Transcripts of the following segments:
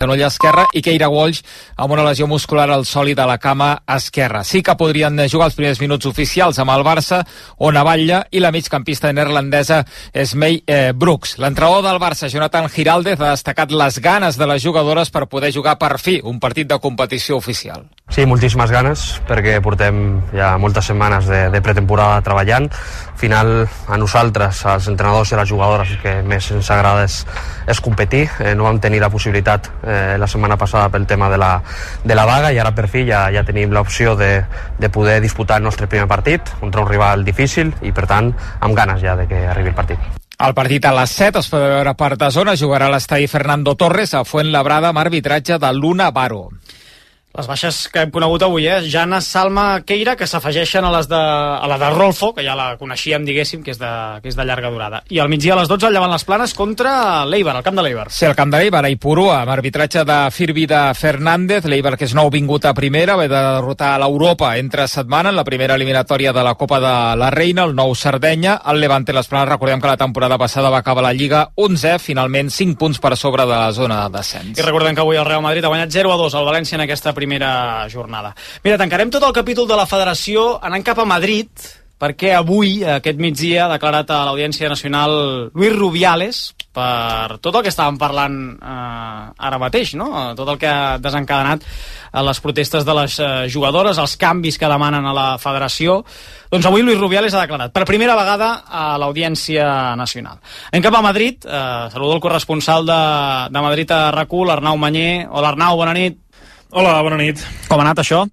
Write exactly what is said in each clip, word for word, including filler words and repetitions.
genoll esquerre, i Keira Walsh amb una lesió muscular al sòlid de la cama esquerra. Sí que podrien jugar els primers minuts oficials amb el Barça, on Batlle, i la migcampista neerlandesa és May eh, Brooks. L'entrenador del Barça, Jonathan Giraldez, ha destacat les ganes de les jugadores per poder jugar per fi un partit de competició oficial. Sí, moltíssimes ganes, perquè portem ja moltes setmanes de, de pretemporada treballant. Al final, a nosaltres, als entrenadors i a les jugadores, el que més ens agrada és, és competir. Eh, no vam tenir la possibilitat eh, la setmana passada pel tema de la, de la vaga, i ara per fi ja, ja tenim l'opció de, de poder disputar el nostre primer partit contra un rival difícil, i per tant, amb ganes ja de que arribi el partit. El partit a les set es podrà veure per DAZN, jugarà a l'estadi Fernando Torres a Fuenlabrada amb arbitratge de Luna Baro. Les baixes que hem conegut avui, eh? Jana, Salma, Keira, que s'afegeixen a les de, a la de Rolfo, que ja la coneixíem, diguéssim, que és de, que és de llarga durada. I al migdia a les dotze, al Llevant les Planes contra l'Eibar, al camp de l'Eibar. Sí, al camp de l'Eibar, a Ipurua, amb arbitratge de Firvi de Fernández. L'Eibar, que és nou vingut a primera, ve de derrotar l'Europa entre setmana en la primera eliminatòria de la Copa de la Reina, el nou Sardenya. El Levante les Planes, recordem que la temporada passada va acabar la Lliga onzè, finalment cinc punts per sobre de la zona de descens. I recordem que avui el Real Madrid ha guanyat zero a dos al València en aquesta primera jornada. Mira, tancarem tot el capítol de la Federació anant cap a Madrid, perquè avui, aquest migdia, ha declarat a l'Audiència Nacional Luis Rubiales per tot el que estàvem parlant eh, ara mateix, no? Tot el que ha desencadenat les protestes de les eh, jugadores, els canvis que demanen a la Federació. Doncs avui Luis Rubiales ha declarat per primera vegada a l'Audiència Nacional. Anem cap a Madrid, eh, saludo el corresponsal de, de Madrid a R A C U, l'Arnau Manyer. Hola Arnau, bona nit. Hola, bona nit. Com ha anat això?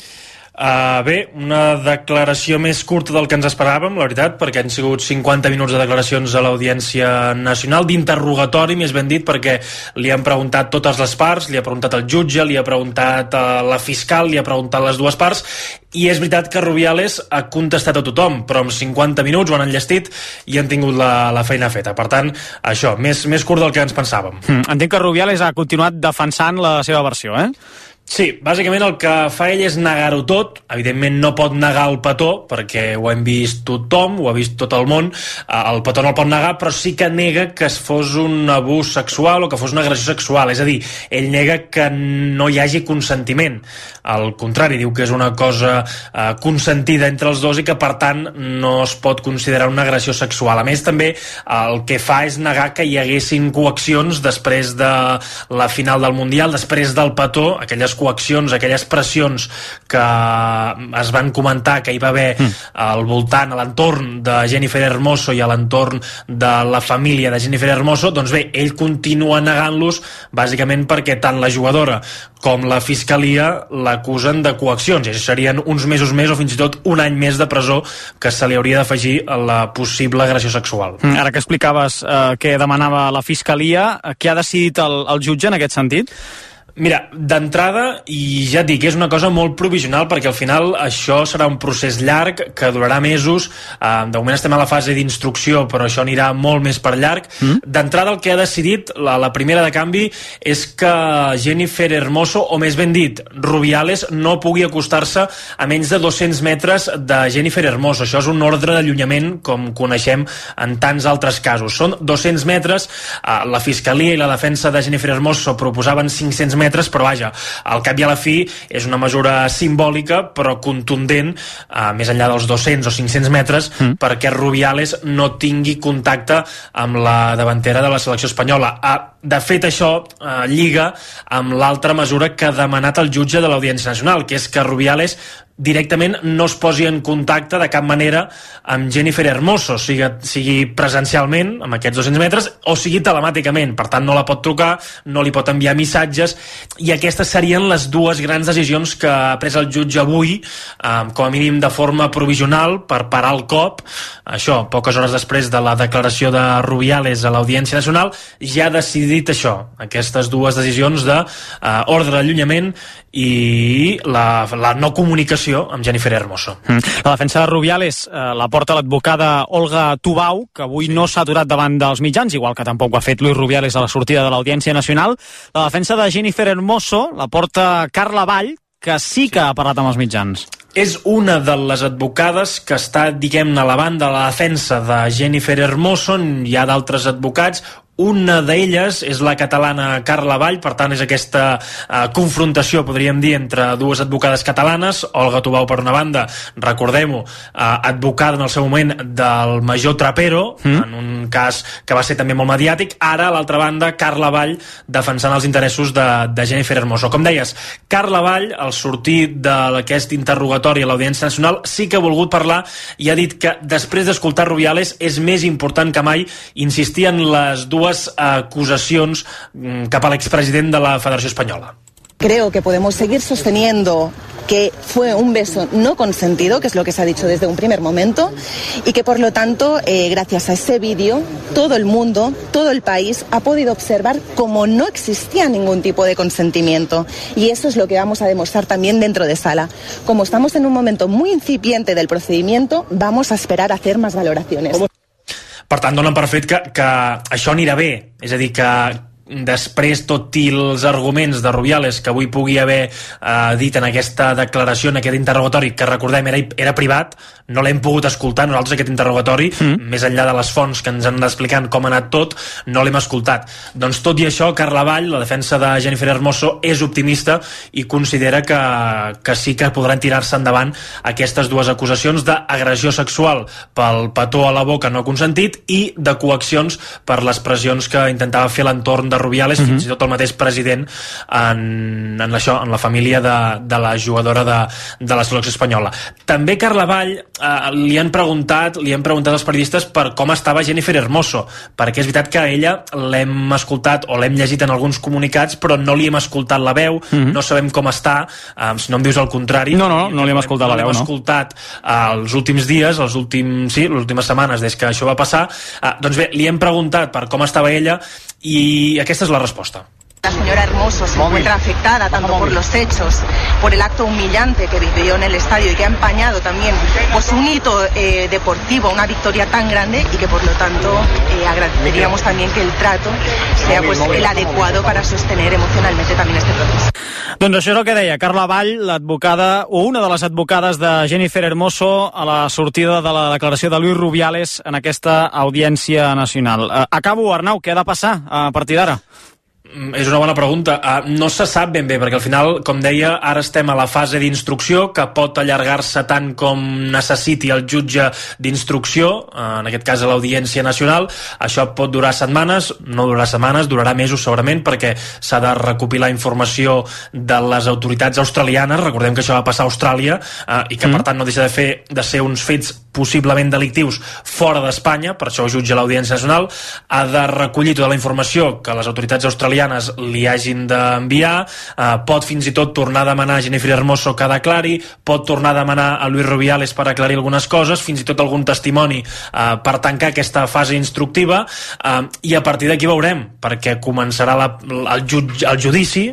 Uh, bé, una declaració més curta del que ens esperàvem, la veritat, perquè han sigut cinquanta minuts de declaracions a l'Audiència Nacional, d'interrogatori, més ben dit, perquè li han preguntat totes les parts, li ha preguntat el jutge, li ha preguntat a la fiscal, li ha preguntat les dues parts, i és veritat que Rubiales ha contestat a tothom, però en cinquanta minuts ho han enllestit i han tingut la, la feina feta. Per tant, això, més, més curt del que ens pensàvem. Mm, entenc que Rubiales ha continuat defensant la seva versió, eh? Sí, bàsicament el que fa ell és negar-ho tot. Evidentment no pot negar el petó, perquè ho hem vist tothom, ho ha vist tot el món. El petó no el pot negar, però sí que nega que es fos un abús sexual o que fos una agressió sexual. És a dir, ell nega que no hi hagi consentiment. Al contrari, diu que és una cosa eh, consentida entre els dos i que, per tant, no es pot considerar una agressió sexual. A més, també el que fa és negar que hi haguessin coaccions després de la final del Mundial, després del petó, aquelles coaccions, aquelles pressions que es van comentar que hi va haver mm. al voltant, a l'entorn de Jennifer Hermoso i a l'entorn de la família de Jennifer Hermoso, doncs bé, ell continua negant-los, bàsicament perquè tant la jugadora com la fiscalia l'acusen de coaccions, i això serien uns mesos més o fins i tot un any més de presó que se li hauria d'afegir a la possible agressió sexual. Mm. Ara que explicaves eh, què demanava la fiscalia, què ha decidit el, el jutge en aquest sentit? Mira, d'entrada, i ja et dic, és una cosa molt provisional, perquè al final això serà un procés llarg que durarà mesos. Uh, de moment estem a la fase d'instrucció, però això anirà molt més per llarg. Mm. D'entrada, el que ha decidit la, la primera de canvi és que Jennifer Hermoso, o més ben dit, Rubiales, no pugui acostar-se a menys de dos-cents metres de Jennifer Hermoso. Això és un ordre d'allunyament, com coneixem en tants altres casos. Són dos-cents metres. Uh, la Fiscalia i la defensa de Jennifer Hermoso proposaven cinc-cents metres, però vaja, al cap i a la fi és una mesura simbòlica però contundent, eh, més enllà dels dos-cents o cinc-cents metres, mm. perquè Rubiales no tingui contacte amb la davantera de la selecció espanyola. Eh, de fet, això eh, lliga amb l'altra mesura que ha demanat el jutge de l'Audiència Nacional, que és que Rubiales directament no es posi en contacte de cap manera amb Jennifer Hermoso, sigui, sigui presencialment, amb aquests dos-cents metres, o sigui telemàticament. Per tant, no la pot trucar, no li pot enviar missatges, i aquestes serien les dues grans decisions que ha pres el jutge avui, eh, com a mínim de forma provisional, per parar el cop. Això, poques hores després de la declaració de Rubiales a l'Audiència Nacional, ja ha decidit això, aquestes dues decisions de eh, ordre d'allunyament i la, la no comunicació amb Jennifer Hermoso. Mm. La defensa de Rubiales eh, la porta l'advocada Olga Tubau, que avui no s'ha aturat davant dels mitjans, igual que tampoc ho ha fet Luis Rubiales a la sortida de l'Audiència Nacional. La defensa de Jennifer Hermoso la porta Carla Vall, que sí que ha parlat amb els mitjans. És una de les advocades que està, diguem-ne, a la banda de la defensa de Jennifer Hermoso. Hi ha d'altres advocats. Una d'elles és la catalana Carla Vall, per tant és aquesta eh, confrontació, podríem dir, entre dues advocades catalanes. Olga Tubau, per una banda, recordem-ho, eh, advocada en el seu moment del major Trapero, mm. en un cas que va ser també molt mediàtic. Ara, a l'altra banda, Carla Vall defensant els interessos de, de Jennifer Hermoso. Com deies, Carla Vall, al sortir d'aquest interrogatori a l'Audiència Nacional, sí que ha volgut parlar i ha dit que després d'escoltar Rubiales és més important que mai insistir en les dues acusacions cap a l'expresident de la Federació Espanyola. Creo que podemos seguir sosteniendo que fue un beso no consentido, que es lo que se ha dicho desde un primer momento, y que por lo tanto, eh, gracias a ese vídeo, todo el mundo, todo el país ha podido observar cómo no existía ningún tipo de consentimiento. Y eso es lo que vamos a demostrar también dentro de sala. Como estamos en un momento muy incipiente del procedimiento, vamos a esperar a hacer más valoraciones. Per tant, donen per fet que, que això anirà bé, és a dir, que després, tot i els arguments de Rubiales que avui pugui haver eh, dit en aquesta declaració, en aquest interrogatori, que recordem era, era privat, no l'hem pogut escoltar nosaltres, aquest interrogatori, mm. més enllà de les fonts que ens han d'explicar com ha anat tot, no l'hem escoltat. Doncs tot i això, Carla Vall, la defensa de Jennifer Hermoso, és optimista i considera que, que sí que podran tirar-se endavant aquestes dues acusacions d'agressió sexual pel petó a la boca no consentit i de coaccions per les pressions que intentava fer l'entorn de Rubiales, mm-hmm. fins i tot el mateix president en, en, això, en la família de, de la jugadora de, de la selecció espanyola. També Carla Vall eh, li han preguntat li han preguntat als periodistes per com estava Jennifer Hermoso, perquè és veritat que a ella l'hem escoltat o l'hem llegit en alguns comunicats, però no li hem escoltat la veu, mm-hmm. no sabem com està, eh, si no em dius el contrari. No, no, no li hem escoltat no la veu, no. L'hem escoltat eh, els últims dies, els últims, sí, les últimes setmanes des que això va passar. Eh, doncs bé, li hem preguntat per com estava ella y aquesta és la resposta. La señora Hermoso se encuentra afectada tanto por los hechos, por el acto humillante que vivió en el estadio y que ha empañado también pues un hito eh, deportivo, una victoria tan grande y que por lo tanto eh, agradeceríamos también que el trato sea pues el adecuado para sostener emocionalmente también este proceso. Doncs això és el que deia Carla Vall, l'advocada o una de les advocades de Jennifer Hermoso a la sortida de la declaració de Luis Rubiales en aquesta Audiència Nacional. Acabo, Arnau, què ha de passar a partir d'ara? És una bona pregunta. Uh, no se sap ben bé, perquè al final, com deia, ara estem a la fase d'instrucció, que pot allargar-se tant com necessiti el jutge d'instrucció, uh, en aquest cas a l'Audiència Nacional. Això pot durar setmanes, no durarà setmanes, durarà mesos segurament, perquè s'ha de recopilar informació de les autoritats australianes. Recordem que això va passar a Austràlia, uh, i que mm. per tant no deixa de, fer, de ser uns fets possiblement delictius fora d'Espanya, per això ho jutja l'Audiència Nacional. Ha de recollir tota la informació que les autoritats australianes li hagin d'enviar, eh, pot fins i tot tornar a demanar a Jennifer Hermoso que declari, pot tornar a demanar a Luis Rubiales per aclarir algunes coses, fins i tot algun testimoni eh, per tancar aquesta fase instructiva, eh, i a partir d'aquí veurem, perquè començarà la, el, jutge, el judici,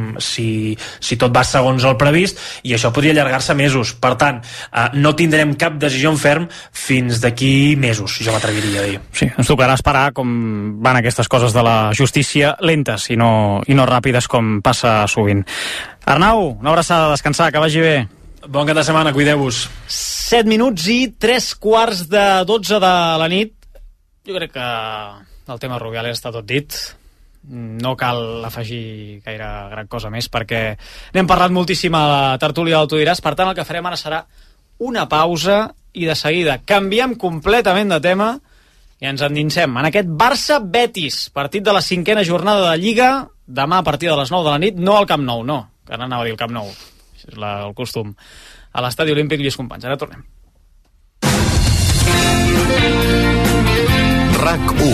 si, si tot va segons el previst, i això podria allargar-se mesos. Per tant, eh, no tindrem cap decisió en ferm fins d'aquí mesos, jo m'atreviria a dir. Sí, ens tocarà esperar com van aquestes coses de la justícia, lentes i no, i no ràpides com passa sovint. Arnau, una abraçada, a descansar, que vagi bé. Bon cap de setmana, cuideu-vos. set minuts i tres quarts de dotze de la nit. Jo crec que el tema Rubiales està tot dit. No cal afegir gaire gran cosa més, perquè n'hem parlat moltíssim a la tertúlia del Tu diràs. Per tant, el que farem ara serà una pausa i de seguida canviem completament de tema i ens endinsem en aquest Barça-Betis, partit de la cinquena jornada de Lliga, demà a partir de les nou de la nit, no al Camp Nou, no, que ara anava a dir el Camp Nou, és la, el costum, a l'Estadi Olímpic Lluís Companys. Ara tornem. RAC u.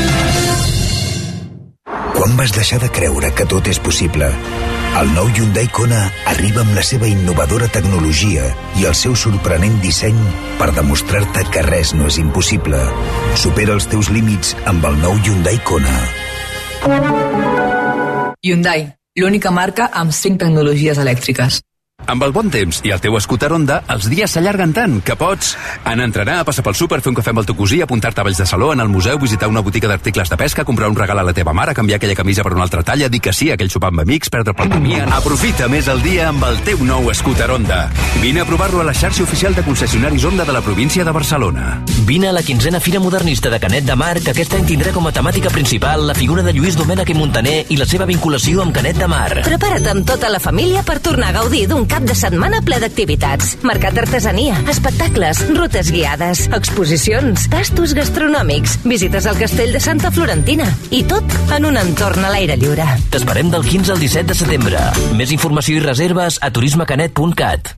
Quan vas deixar de creure que tot és possible? El nou Hyundai Kona arriba amb la seva innovadora tecnologia i el seu sorprenent disseny per demostrar-te que res no és impossible. Supera els teus límits amb el nou Hyundai Kona. Hyundai, l'única marca amb cinc tecnologies elèctriques. Amb el bon temps i el teu scooter Honda, els dies s'allarguen tant que pots anar a entrenar, passar pel súper, fer un cafè amb el teu cosí, apuntar-te a Valls de Saló, anar al museu, visitar una botiga d'articles de pesca, comprar un regal a la teva mare, canviar aquella camisa per una altra talla, dir que sí a aquell sopar amb amics, perdre pel camí... Aprofita més el dia amb el teu nou scooter Honda. Vine a provar-lo a la xarxa oficial de concessionaris Honda de la província de Barcelona. Vine a la quinzena Fira Modernista de Canet de Mar, que aquest any tindrà com a temàtica principal la figura de Lluís Domènech i Montaner i la seva vinculació amb Canet de Mar. Prepara't amb tota la família per tornar a gaudir d'un cap de setmana ple d'activitats. Mercat d'artesania, espectacles, rutes guiades, exposicions, tastos gastronòmics, visites al castell de Santa Florentina i tot en un entorn a l'aire lliure. T'esperem del quinze al disset de setembre. Més informació i reserves a turismecanet punt cat.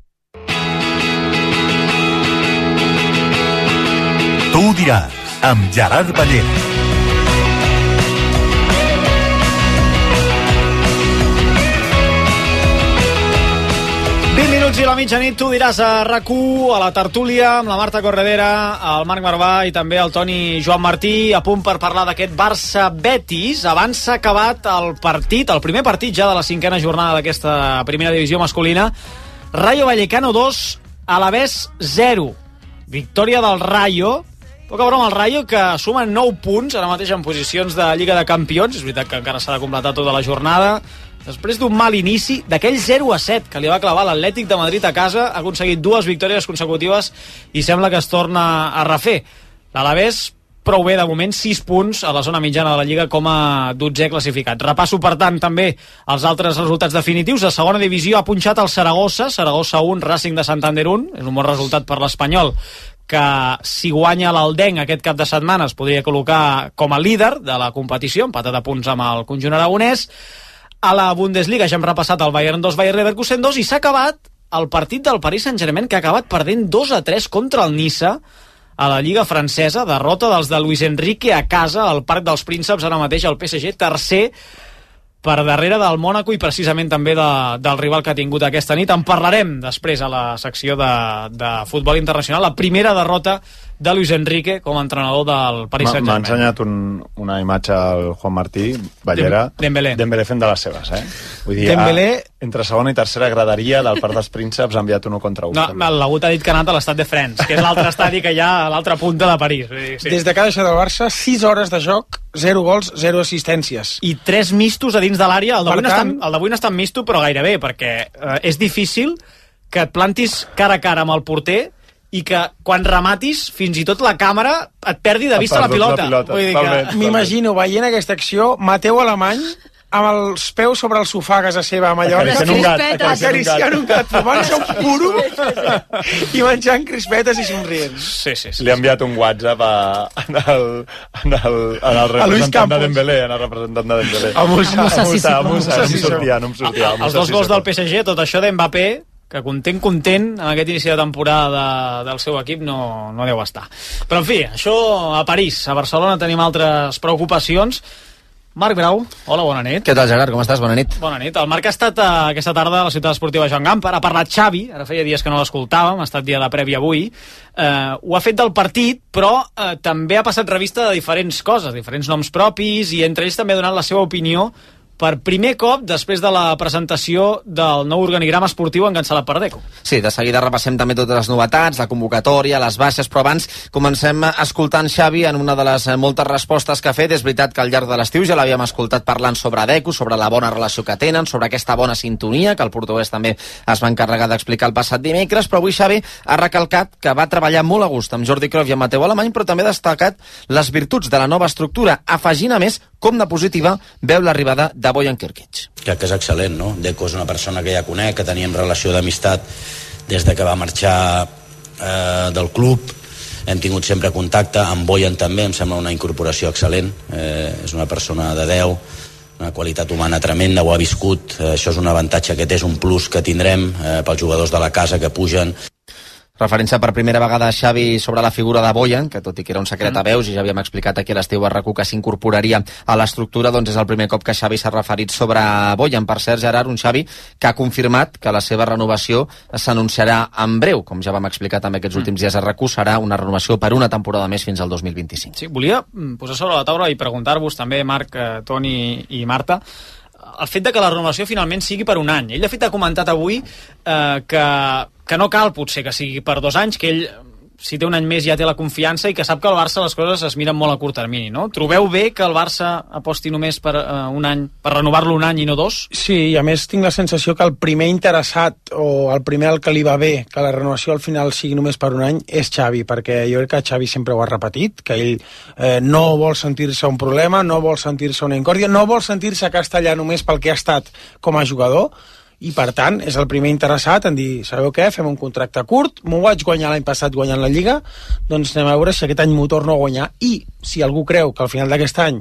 Tu ho diràs, amb Gerard Ballent. vint minuts i la mitjanit, tu diràs a RAC u, a la tertúlia, amb la Marta Corredera, el Marc Marvà i també el Toni Joan Martí, a punt per parlar d'aquest Barça-Betis. Abans s'ha acabat el partit, el primer partit ja de la cinquena jornada d'aquesta primera divisió masculina. Rayo Vallecano dos, Alavés zero. Victòria del Rayo. Poca broma el Rayo, que suma nou punts, ara mateix en posicions de Lliga de Campions. És veritat que encara s'ha de completar tota la jornada. Després d'un mal inici, d'aquell zero a set que li va clavar l'Atlètic de Madrid a casa, ha aconseguit dues victòries consecutives i sembla que es torna a refer. L'Alavés prou bé de moment, sis punts a la zona mitjana de la Lliga com a dotzè classificat. Repasso, per tant, també els altres resultats definitius. A segona divisió ha punxat el Saragossa, Saragossa un, Racing de Santander un. És un bon resultat per l'Espanyol, que si guanya l'Aldenc aquest cap de setmana es podria col·locar com a líder de la competició, empatat a punts amb el conjunt aragonès. A la Bundesliga ja hem repassat el Bayern dos, Bayer Leverkusen dos, i s'ha acabat el partit del Paris Saint-Germain, que ha acabat perdent dos a tres contra el Niça a la Lliga francesa. Derrota dels de Luis Enrique a casa al Parc dels Prínceps. Ara mateix el P S G tercer per darrere del Mònaco i precisament també de, del rival que ha tingut aquesta nit. En parlarem després a la secció de, de futbol internacional. La primera derrota de Luis Enrique com a entrenador del Paris Saint-Germain. M'ha ensenyat un, una imatge al Juan Martí Ballera, Dembélé. Dembélé fent de les seves, eh? Vull dir, Dembélé... a, entre segona i tercera graderia del Parc dels Prínceps ha enviat un contra un. No, l'Agut ha dit que ha anat a l'Estat de France, que és l'altre estadi que hi ha a l'altra punta de París. Sí. Des de que ha deixat el Barça, sis hores de joc, zero gols, zero assistències. I tres mistos a dins de l'àrea. El d'avui tant... no està en misto, però gairebé, perquè eh, és difícil que et plantis cara a cara amb el porter i que quan rematis, fins i tot la càmera et perdi de vista la pilota. La pilota. Vull dir que... M'imagino veient aquesta acció, Mateu Alemany amb els peus sobre el sofà a casa seva a Mallorca, acariciant un gat, acariciant un gat, fumant-se un puro i menjant crispetes i somrient. Sí, sí, sí. Li ha enviat un WhatsApp a, en, el, en, el, en el representant de Dembélé, en el representant de Dembélé. A Musa, a Musa, sí, sí, a Musa, sí, no em sortia, no em sortia. Els dos gols del P S G, tot això d'Mbappé, que content, content, en aquest inici de temporada de, del seu equip no, no deu estar. Però, en fi, això a París. A Barcelona tenim altres preocupacions. Marc Grau, hola, bona nit. Què tal, Gerard, com estàs? Bona nit. Bona nit. El Marc ha estat uh, aquesta tarda a la ciutat esportiva Joan Gamper, ha parlat Xavi, ara feia dies que no l'escoltàvem, ha estat dia de prèvia avui, uh, ho ha fet del partit, però uh, també ha passat revista de diferents coses, diferents noms propis, i entre ells també ha donat la seva opinió per primer cop després de la presentació del nou organigrama esportiu encapçalat per Deco. Sí, de seguida repassem també totes les novetats, la convocatòria, les baixes, però abans comencem escoltant Xavi en una de les moltes respostes que ha fet. És veritat que al llarg de l'estiu ja l'havíem escoltat parlant sobre Deco, sobre la bona relació que tenen, sobre aquesta bona sintonia que el portuguès també es va encarregar d'explicar el passat dimecres, però avui Xavi ha recalcat que va treballar molt a gust amb Jordi Cruyff i amb Mateu Alemany, però també ha destacat les virtuts de la nova estructura, afegint a més com de positiva veu l'arribada de Bojan Kirkic. Crec que és excel·lent, no? Deco és una persona que ja conec, que teníem relació d'amistat des de que va marxar eh, del club, hem tingut sempre contacte, amb Bojan també, em sembla una incorporació excel·lent, eh, és una persona de deu, una qualitat humana tremenda, ho ha viscut, eh, això és un avantatge que té, és un plus que tindrem eh, pels jugadors de la casa que pugen. Referència per primera vegada a Xavi sobre la figura de Bojan, que tot i que era un secret a veus i ja havíem explicat aquí a l'estiu a RAC u que s'incorporaria a l'estructura, doncs és el primer cop que Xavi s'ha referit sobre Bojan. Per cert, Gerard, un Xavi que ha confirmat que la seva renovació s'anunciarà en breu, com ja vam explicar també aquests últims dies a RAC u, serà una renovació per una temporada més fins al dos mil vint-i-cinc. Sí, volia posar sobre la taula i preguntar-vos també, Marc, eh, Toni i Marta, el fet de que la renovació finalment sigui per un any. Ell, de fet, ha comentat avui eh, que, que no cal potser que sigui per dos anys, que ell, si té un any més, ja té la confiança i que sap que el Barça les coses es miren molt a curt termini, no? Trobeu bé que el Barça aposti només per uh, un any, per renovar-lo un any i no dos? Sí, i a més tinc la sensació que el primer interessat o el primer al que li va bé que la renovació al final sigui només per un any és Xavi, perquè jo crec que Xavi sempre ho ha repetit, que ell eh, no vol sentir-se un problema, no vol sentir-se una incòrdia, no vol sentir-se castellà només pel que ha estat com a jugador, i per tant és el primer interessat en dir, sabeu què, fem un contracte curt, m'ho vaig guanyar l'any passat guanyant la Lliga, doncs anem a veure si aquest any m'ho torno a guanyar, i si algú creu que al final d'aquest any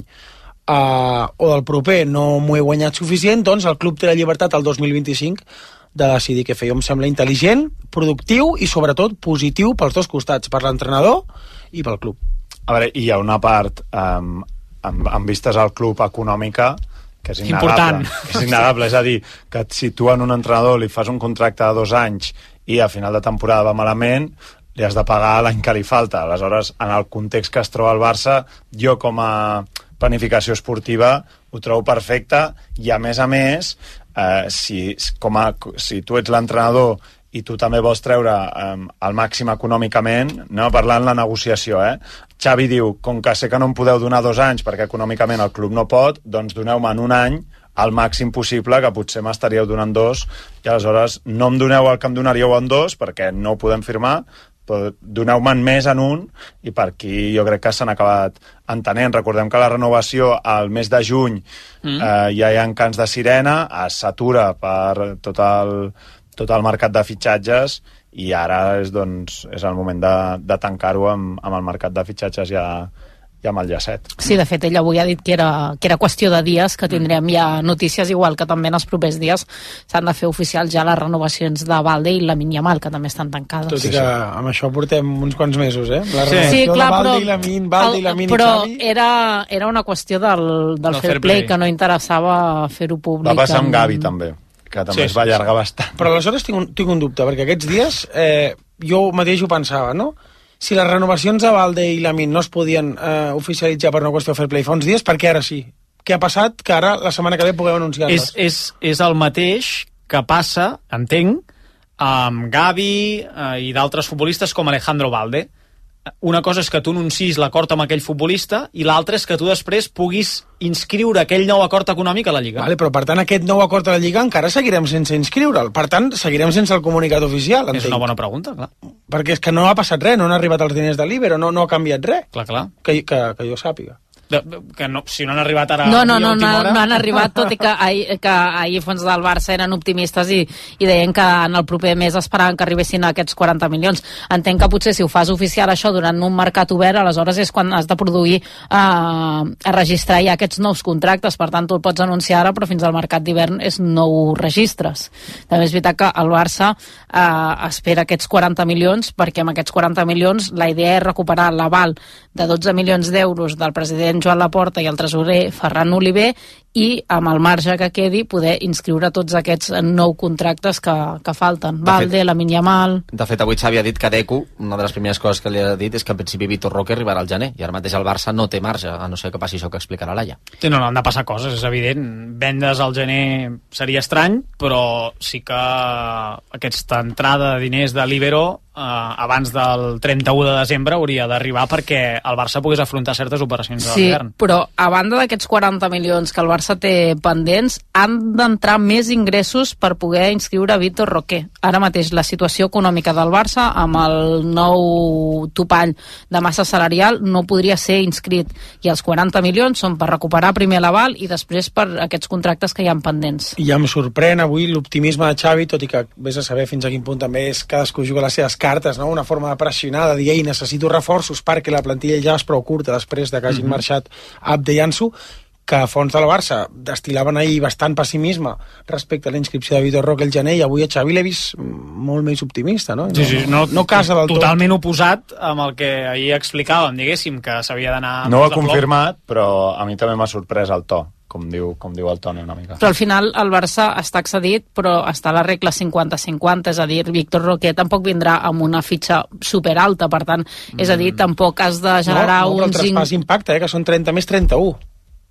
uh, o del proper no m'ho he guanyat suficient, doncs el club té la llibertat el dos mil vint-i-cinc de decidir què fer. Jo em sembla intel·ligent, productiu i sobretot positiu pels dos costats, per l'entrenador i pel club. A veure, hi ha una part um, amb, amb vistes al club econòmica que és innegable, que és innegable, és a dir, que si tu en un entrenador li fas un contracte de dos anys i a final de temporada va malament, li has de pagar l'any que li falta. Aleshores, en el context que es troba el Barça, jo com a planificació esportiva ho trobo perfecte, i a més a més, eh, si, com a, si tu ets l'entrenador i tu també vols treure eh, el màxim econòmicament, no? Parlant la negociació, eh? Xavi diu, com que sé que no em podeu donar dos anys perquè econòmicament el club no pot, doncs doneu-me en un any el màxim possible, que potser m'estaríeu donant dos, i aleshores no em doneu el que em donaríeu en dos perquè no ho podem firmar, però doneu-me'n més en un, i per aquí jo crec que s'han acabat entenent. Recordem que la renovació al mes de juny mm. eh, ja hi ha cants de sirena, s'atura per tot el tot el mercat de fitxatges, i ara és, doncs, és el moment de, de tancar-ho amb, amb el mercat de fitxatges ja, ja amb el llacet. Sí, de fet, ell avui ha dit que era, que era qüestió de dies que tindrem ja notícies, igual que també en els propers dies s'han de fer oficials ja les renovacions de Balde i Lamine Yamal, que també estan tancades. Tot i que amb això portem uns quants mesos, eh? La sí, sí, clar, de Balde però, i Lamine, Balde i Lamine però i Xavi... era, era una qüestió del, del fair play, play, que no interessava fer-ho públic. Va passar amb Gavi, també, que també sí, es va allargar bastant. Però aleshores tinc un, tinc un dubte, perquè aquests dies eh, jo mateix ho pensava, no? Si les renovacions de Balde i Lamine no es podien eh, oficialitzar per una qüestió de fair play fa uns dies, per què ara sí? Què ha passat que ara, la setmana que ve, puguem anunciar-les? És, és, és el mateix que passa, entenc, amb Gavi eh, i d'altres futbolistes com Alejandro Balde. Una cosa és que tu anuncis l'acord amb aquell futbolista i l'altra és que tu després puguis inscriure aquell nou acord econòmic a la Lliga. Vale, però per tant aquest nou acord a la Lliga encara seguirem sense inscriure'l. Per tant, seguirem sense el comunicat oficial. És una bona pregunta, clar. Perquè és que no ha passat res, no han arribat els diners de l'Ibero, no, no ha canviat res. Clar, clar. Que, que, que jo sàpiga. De, que no, si no han arribat ara no, no, no, no, no han arribat, tot i que ahir, que ahir fons del Barça eren optimistes i, i deien que en el proper mes esperaven que arribessin a aquests quaranta milions. Entenc que potser si ho fas oficial això durant un mercat obert, aleshores és quan has de produir eh, a registrar ja aquests nous contractes, per tant tu el pots anunciar ara, però fins al mercat d'hivern és no ho registres. També és veritat que el Barça eh, espera aquests quaranta milions, perquè amb aquests quaranta milions la idea és recuperar l'aval de dotze milions d'euros del president Joan Laporta i el tresorer Ferran Oliver, i amb el marge que quedi poder inscriure tots aquests nou contractes que, que falten. Balde, Lamine Yamal... De fet, avui Xavi ha dit que Deco, una de les primeres coses que li ha dit és que en principi Vitor Roque arribarà al gener, i ara mateix el Barça no té marge, a no ser que passi això que explicarà Laia. Sí, no, no, han de passar coses, és evident. Vendes al gener seria estrany, però sí que aquesta entrada de diners de l'Ibero eh, abans del trenta-u de desembre hauria d'arribar perquè el Barça pogués afrontar certes operacions sí, de l'hivern. Però a banda d'aquests quaranta milions que el Barça té pendents, han d'entrar més ingressos per poder inscriure Vitor Roque. Ara mateix la situació econòmica del Barça amb el nou topall de massa salarial no podria ser inscrit, i els quaranta milions són per recuperar primer l'aval i després per aquests contractes que hi ha pendents. I ja em sorprèn avui l'optimisme de Xavi, tot i que vés a saber fins a quin punt també és cadascú juga les seves cartes, no? Una forma de pressionar, de dir, ei, necessito reforços perquè la plantilla ja és prou curta després de que hagin mm-hmm. marxat Abde i Ansu, que a fons del Barça destilaven ahir bastant pessimisme respecte a la inscripció de Vitor Roque el gener, i avui a Xavi l'he vist molt més optimista, no? Sí, sí, no, no casa del tot. Totalment oposat amb el que ahir explicàvem, diguéssim, que s'havia d'anar... No ho ha confirmat, però a mi també m'ha sorprès el to, com diu, com diu el Toni una mica. Però al final el Barça està excedit, però està a la regla cinquanta cinquanta, és a dir, Víctor Roque tampoc vindrà amb una fitxa superalta, per tant, és a dir, tampoc has de generar no, no, uns... No, el traspàs impacta, eh, que són trenta més trenta-u.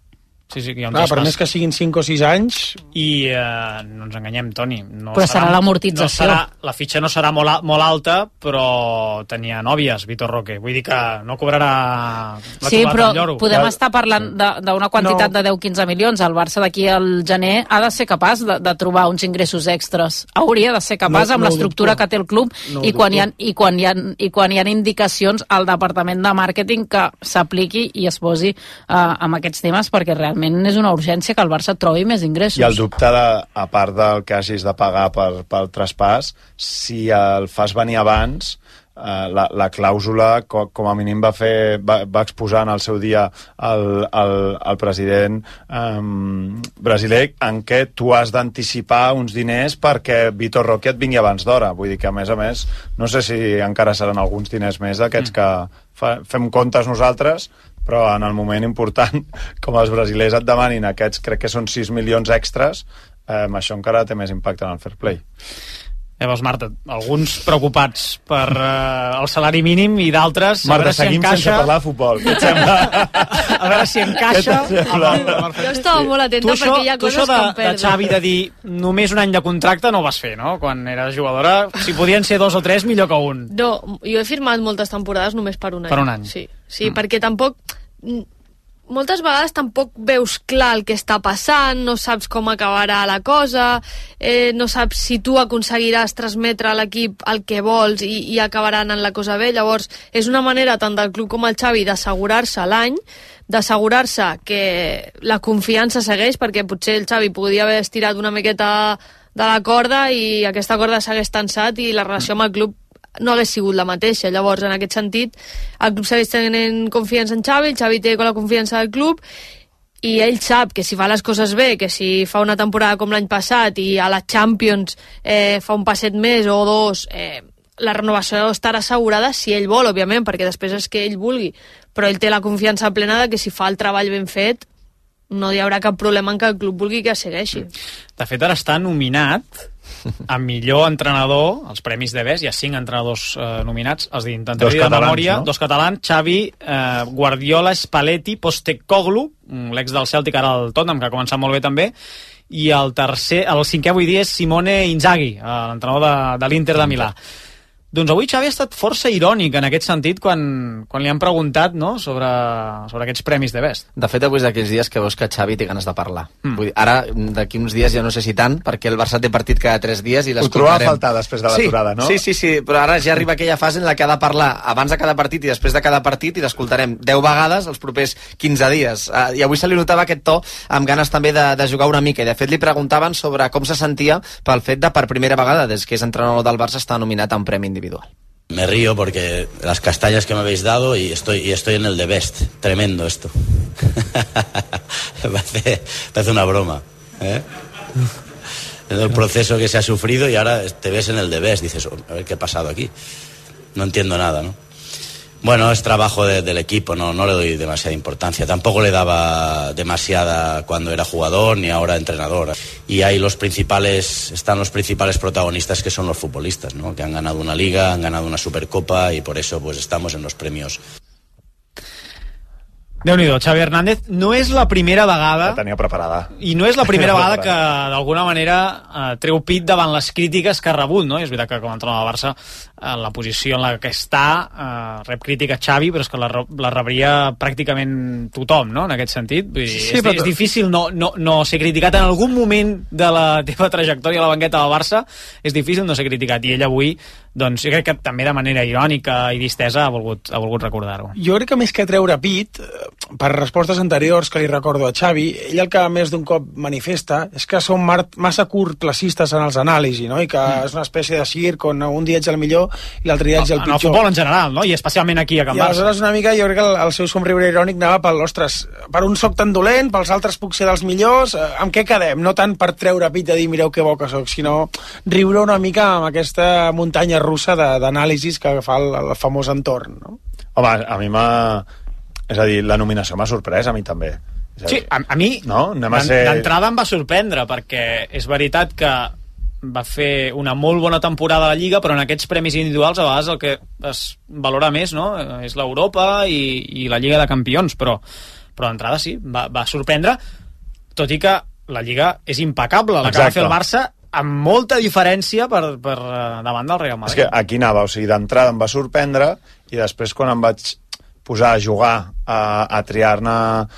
Sí, sí, que hi ha un Clar, traspàs. per més que siguin cinc o sis anys... I eh, no ens enganyem, Toni. No però serà, serà l'amortització. No serà, la fitxa no serà molt, molt alta, però tenia nòvies, Vitor Roque. Vull dir que no cobrarà la sí, però lloro. podem estar parlant d'una quantitat no. de deu a quinze milions. El Barça d'aquí al gener ha de ser capaç de, de trobar uns ingressos extras. Hauria de ser capaç no, amb no l'estructura que té el club no i, quan hi ha, i, quan hi ha, i quan hi ha indicacions al departament de màrqueting que s'apliqui i es posi uh, amb aquests temes, perquè realment és una urgència que el Barça trobi més ingressos. I el dubte, de, a part del que hagis de pagar per, pel traspàs, si el fas venir abans, eh, la, la clàusula com, com a mínim va fer va, va exposar en el seu dia el, el, el president eh, brasiler en què tu has d'anticipar uns diners perquè Vitor Roque et vingui abans d'hora. Vull dir que, a més a més, no sé si encara seran alguns diners més d'aquests mm. que fa, fem comptes nosaltres, però en el moment important, com els brasilers et demanin aquests, crec que són sis milions extras, eh, això encara té més impacte en el fair play. Llavors, Marta, alguns preocupats per eh, el salari mínim i d'altres... Marta, si seguim encaixa... sense parlar de futbol. Què et sembla? A veure si encaixa... Amb el, amb el... Jo estava molt atenta això, perquè hi ha coses de, que em perdo. de Xavi de dir només un any de contracte no ho vas fer, no? Quan eres jugadora, si podien ser dos o tres, millor que un. No, jo he firmat moltes temporades només per un any. Per un any. Sí, sí mm. perquè tampoc... Moltes vegades tampoc veus clar el que està passant, no saps com acabarà la cosa, eh, no saps si tu aconseguiràs transmetre a l'equip el que vols i, i acabarà anant la cosa bé. Llavors, és una manera tant del club com el Xavi d'assegurar-se l'any, d'assegurar-se que la confiança segueix, perquè potser el Xavi podria haver estirat una miqueta de la corda i aquesta corda s'hagués tensat i la relació amb el club no hagués sigut la mateixa. Llavors, en aquest sentit, el club segueix tenint confiança en Xavi, el Xavi té la confiança del club i ell sap que si fa les coses bé, que si fa una temporada com l'any passat i a la Champions eh, fa un passet més o dos, eh, la renovació estarà assegurada si ell vol, òbviament, perquè després és que ell vulgui, però ell té la confiança plena de que si fa el treball ben fet no hi haurà cap problema en que el club vulgui que segueixi. De fet, ara està nominat a millor entrenador, els premis de Best, hi ha cinc entrenadors eh, nominats, els d'intentaré de memòria, no? Dos catalans, Xavi, eh, Guardiola, Spalletti, Postecoglou, l'ex del Celtic, ara el Tottenham, que ha començat molt bé també, i el tercer, el cinquè avui dia és Simone Inzaghi, eh, l'entrenador de, de l'Inter de Milà. Doncs avui Xavi ha estat força irònic en aquest sentit quan, quan li han preguntat, no?, sobre, sobre aquests premis de Best. De fet, avui és d'aquells dies que veus que Xavi té ganes de parlar. Mm. Vull dir, ara, d'aquí uns dies ja no sé si tant, perquè el Barça té partit cada tres dies i l'escoltarem. Ho trobava a faltar després de l'aturada, sí, no? Sí, sí, sí, però ara ja arriba aquella fase en la que ha de parlar abans de cada partit i després de cada partit i l'escoltarem deu vegades els propers quinze dies. Uh, I avui se li notava aquest to amb ganes també de, de jugar una mica. I de fet li preguntaven sobre com se sentia pel fet de per primera vegada, des que és entrenador del Barça, està nominat a un premi individual. Me río porque las castañas que me habéis dado y estoy, y estoy en el de Best. Tremendo esto. parece, parece una broma. ¿eh? El proceso que se ha sufrido y ahora te ves en el de Best. Dices, a ver qué ha pasado aquí. No entiendo nada, ¿no? Bueno, es trabajo de, del equipo, no, no le doy demasiada importancia. Tampoco le daba demasiada cuando era jugador ni ahora entrenador. Y ahí los principales, están los principales protagonistas que son los futbolistas, ¿no? Que han ganado una liga, han ganado una supercopa y por eso pues estamos en los premios. Déu-n'hi-do, Xavi Hernández no és la primera vegada... La tenia preparada. I no és la primera vegada que, d'alguna manera, eh, treu pit davant les crítiques que ha rebut, no? I és veritat que com a entrenador del Barça, en la posició en la que està, eh, rep crítica Xavi, però és que la, la rebria pràcticament tothom, no?, en aquest sentit. Vull dir, sí, és, però... és difícil no, no, no ser criticat en algun moment de la teva trajectòria a la banqueta del Barça, és difícil no ser criticat, i ell avui, doncs, jo crec que també de manera irònica i distesa ha volgut, ha volgut recordar-ho. Jo crec que més que treure pit, per respostes anteriors que li recordo a Xavi, ell el que més d'un cop manifesta és que són massa curtplacistes en els anàlisis, no? I que mm. és una espècie de circ on un dia ets el millor i l'altre dia ets el pitjor. En el futbol en general, no? I especialment aquí a Can I Barça. aleshores una mica jo crec que el, el seu somriure irònic anava pel, ostres, per un soc tan dolent, pels altres puc ser dels millors, eh, amb què quedem? No tant per treure pit de dir mireu que bo que soc, sinó riure una mica amb aquesta muntanya russa d'anàlisis que fa el, el famós entorn, no? Home, a mi m'ha... És a dir, la nominació m'ha sorprès, a mi també. És a dir, sí, a, a mi no? ser... d'entrada em va sorprendre, perquè és veritat que va fer una molt bona temporada a la Lliga, però en aquests premis individuals a vegades el que es valora més, no?, és l'Europa i, i la Lliga de Campions, però, però d'entrada sí, va, va sorprendre tot i que la Lliga és impecable, la que va fer el Barça amb molta diferència per, per davant del Real Madrid. És que aquí anava, o sigui, d'entrada em va sorprendre i després quan em vaig posar a jugar a, a triar-ne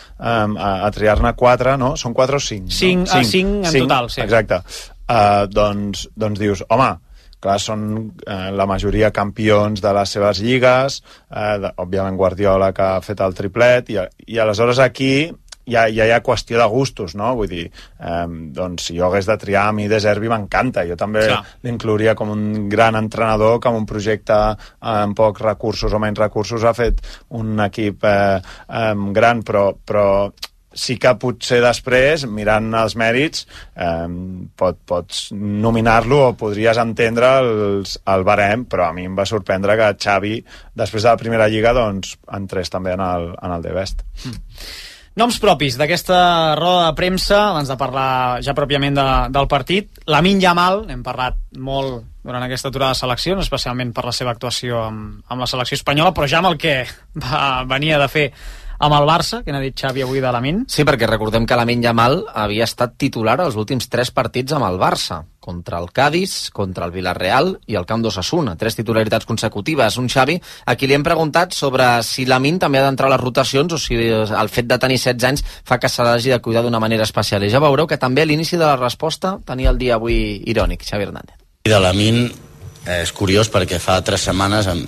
a, a triar-ne quatre, no? Són quatre o cinc? Cinc, no? cinc, cinc en cinc, total, sí. Exacte. Uh, doncs, doncs dius, home, clar, són eh, la majoria campions de les seves lligues, eh, de, òbviament Guardiola que ha fet el triplet, i, i aleshores aquí ja, ja hi ha qüestió de gustos, no? Vull dir, eh, doncs si jo hagués de triar, a mi De Zerbi m'encanta, jo també Clar. l'inclouria com un gran entrenador que amb un projecte amb pocs recursos o menys recursos ha fet un equip eh, eh, gran, però, però sí que potser després, mirant els mèrits, eh, pot, pots nominar-lo o podries entendre els, el barem, però a mi em va sorprendre que Xavi, després de la primera lliga, doncs entrés també en el, en el The Best. Mm. Noms propis d'aquesta roda de premsa, abans de parlar ja pròpiament de, del partit. Lamine Yamal, hem parlat molt durant aquesta aturada de seleccions, especialment per la seva actuació amb, amb la selecció espanyola, però ja amb el que va, venia de fer amb el Barça, que n'ha dit Xavi avui de Lamine. Sí, perquè recordem que Lamine Yamal havia estat titular els últims tres partits amb el Barça, contra el Cádiz, contra el Villarreal i el Camp d'Osasuna. Tres titularitats consecutives. Un Xavi a qui li hem preguntat sobre si Lamine també ha d'entrar a les rotacions o si el fet de tenir setze anys fa que se l'hagi de cuidar d'una manera especial. I ja veureu que també a l'inici de la resposta tenia el dia avui irònic, Xavi Hernández. De Lamine és curiós perquè fa tres setmanes em,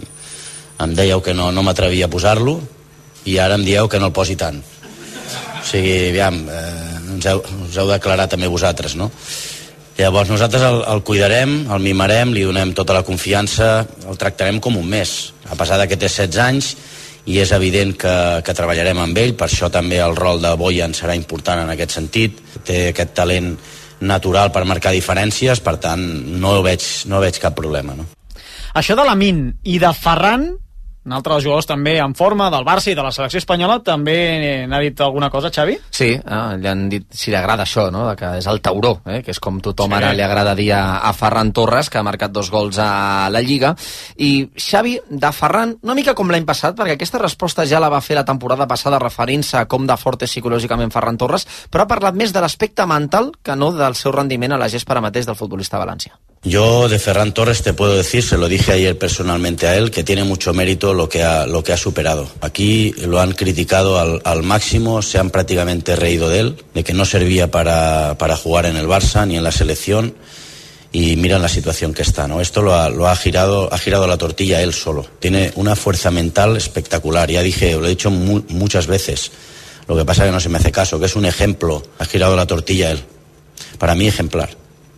em dèieu que no, no m'atrevia a posar-lo i ara em dieu que no el posi tant. O sigui, aviam, eh, us, heu, us heu declarat també vosaltres, no? Llavors nosaltres el, el cuidarem, el mimarem, li donem tota la confiança, el tractarem com un mes, a pesar de que té setze anys, i és evident que, que treballarem amb ell, per això també el rol de Bojan serà important en aquest sentit, té aquest talent natural per marcar diferències, per tant no veig, no veig cap problema, no? Això de Lamine i de Ferran, un altre dels jugadors també en forma del Barça i de la selecció espanyola, també n'ha dit alguna cosa, Xavi? Sí, eh, li han dit si li agrada això, no? Que és el tauró, eh? Que és com tothom sí. Ara li agrada dir a, a Ferran Torres, que ha marcat dos gols a la Lliga. I Xavi, de Ferran, una mica com l'any passat, perquè aquesta resposta ja la va fer la temporada passada referint-se a com de fort és psicològicament Ferran Torres, però ha parlat més de l'aspecte mental que no del seu rendiment a la gespa ara mateix del futbolista valencià. Yo de Ferran Torres te puedo decir, se lo dije ayer personalmente a él, que tiene mucho mérito lo que ha, lo que ha superado. Aquí lo han criticado al, al máximo, se han prácticamente reído de él, de que no servía para, para jugar en el Barça ni en la selección, y miran la situación que está, ¿no? Esto lo ha, lo ha girado, ha girado la tortilla él solo. Tiene una fuerza mental espectacular, ya dije, lo he dicho mu muchas veces, lo que pasa es que no se me hace caso, que es un ejemplo, ha girado la tortilla él. Para mí ejemplar.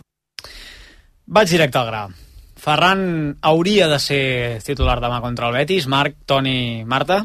Vaig directe al gra. Ferran hauria de ser titular demà contra el Betis. Marc, Toni, Marta?